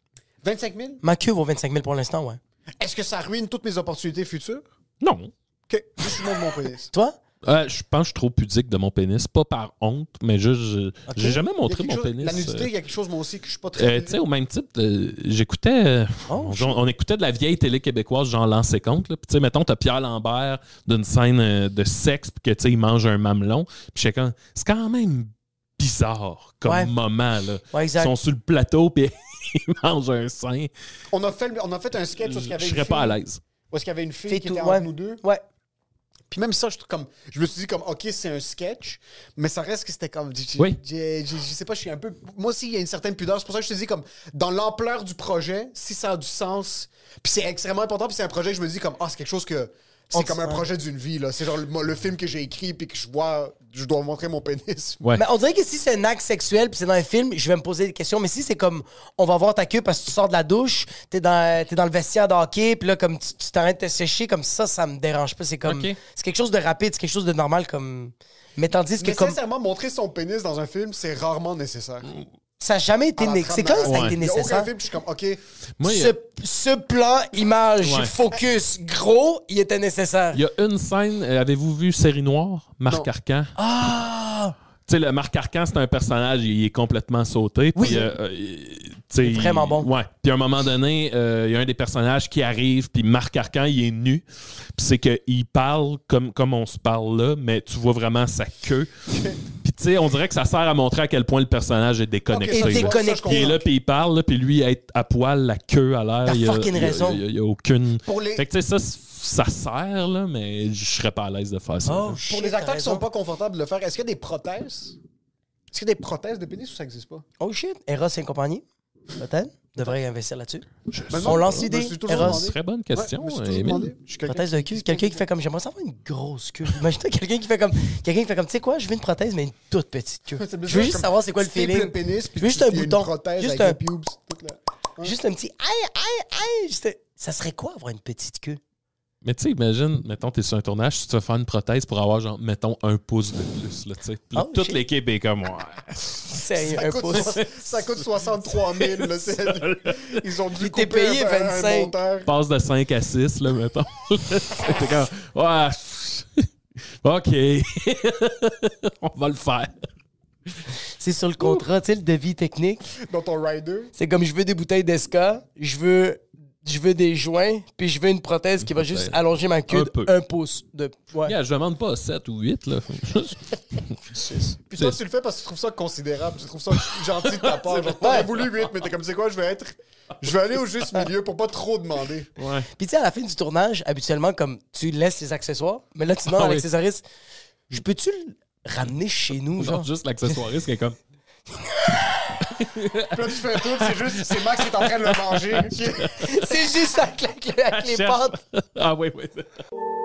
25 000? Ma queue vaut 25 000 pour l'instant, ouais. Est-ce que ça ruine toutes mes opportunités futures? Non. OK, juste je montre mon pénis. Toi? Je pense que je suis trop pudique de mon pénis. Pas par honte, mais juste, j'ai jamais montré mon pénis. La nudité, il y a quelque chose, moi aussi, que je suis pas très... tu sais, au même type, j'écoutais... on écoutait de la vieille télé québécoise, genre Lancez compte. Puis, tu sais, mettons, t'as Pierre Lambert d'une scène de sexe, puis que, tu sais, il mange un mamelon. Puis, c'est quand même bizarre comme moment, là. Ouais, exact. Ils sont sur le plateau, puis ils mangent un sein. On a fait un sketch où il y avait je serais pas à l'aise. Où est-ce qu'il y avait une fille qui était entre nous deux? Ouais. Puis même ça, je me suis dit comme, OK, c'est un sketch, mais ça reste que c'était comme... Je sais pas, je suis un peu... Moi aussi, il y a une certaine pudeur. C'est pour ça que je te dis, comme, dans l'ampleur du projet, si ça a du sens, puis c'est extrêmement important, puis c'est un projet que je me dis comme, c'est quelque chose que... C'est comme un projet d'une vie, là. C'est genre le film que j'ai écrit, puis que je dois montrer mon pénis. Ouais. Mais on dirait que si c'est un acte sexuel, puis c'est dans un film, je vais me poser des questions. Mais si c'est comme, on va voir ta queue parce que tu sors de la douche, t'es dans le vestiaire de hockey, puis là, comme tu t'arrêtes de te sécher, comme ça me dérange pas. C'est comme, c'est quelque chose de rapide, c'est quelque chose de normal, comme... Mais tandis que sincèrement, montrer son pénis dans un film, c'est rarement nécessaire. Ça n'a jamais été nécessaire. C'est quand ça a été nécessaire. Il y a aucun film, je suis comme, OK. Moi, ce plan, image, focus, gros, il était nécessaire. Il y a une scène, avez-vous vu Série Noire? Marc Arcan? Ah! Tu sais, le Marc Arcan, c'est un personnage, il est complètement sauté. Oui. Puis, vraiment bon. Ouais. Puis à un moment donné, il y a un des personnages qui arrive, puis Marc Arcan, il est nu. Puis c'est qu'il parle comme on se parle là, mais tu vois vraiment sa queue. Puis tu sais, on dirait que ça sert à montrer à quel point le personnage est déconnecté. Déconnecté. Il est là, puis il parle, puis lui, être à poil, la queue à l'air. Il y a fucking raison. Il y a aucune... Fait que tu sais, ça sert, là, mais je serais pas à l'aise de faire ça. Pour les acteurs qui sont pas confortables de le faire, est-ce qu'il y a des prothèses? Est-ce qu'il y a des prothèses de pénis ou ça n'existe pas? Oh shit, Eros et compagnie, peut-être, devrait investir là-dessus. On lance l'idée, Eros. Très bonne question, Émile. Prothèse de queue, quelqu'un qui fait comme, j'aimerais savoir une grosse queue. Imagine-toi quelqu'un qui fait comme, tu sais quoi, je veux une prothèse, mais une toute petite queue. Je veux juste savoir c'est quoi le feeling. Je veux juste un bouton. Juste un petit aïe. Ça serait quoi avoir une petite queue? Mais tu sais, imagine, mettons, t'es sur un tournage, tu te fais faire une prothèse pour avoir, genre, mettons, 1 pouce de plus, là, tu sais. Toute l'équipe est comme, ça coûte 63 000, là. Ils ont dû couper payé 25. Passe de 5 à 6, là, mettons. T'es comme, OK. On va le faire. C'est sur le contrat, tu sais, le devis technique. Dans ton rider. C'est comme, je veux des bouteilles d'Esca, je veux des joints, puis je veux une prothèse qui va juste allonger ma queue d'1 pouce. Je demande pas 7 ou 8, là. Puis toi, tu le fais parce que tu trouves ça considérable, tu trouves ça gentil de ta part. Genre, t'aurais voulu 8, mais t'es comme, c'est quoi, je vais aller au juste milieu pour pas trop demander. Ouais. Puis tu sais, à la fin du tournage, habituellement, comme tu laisses les accessoires, mais là, tu demandes à l'accessoiriste, je peux-tu ramener chez nous, Genre genre. juste l'accessoiriste qui est comme... Puis là, tu fais tout, c'est Max qui est en train de le manger. C'est juste avec les pâtes. Ah oui.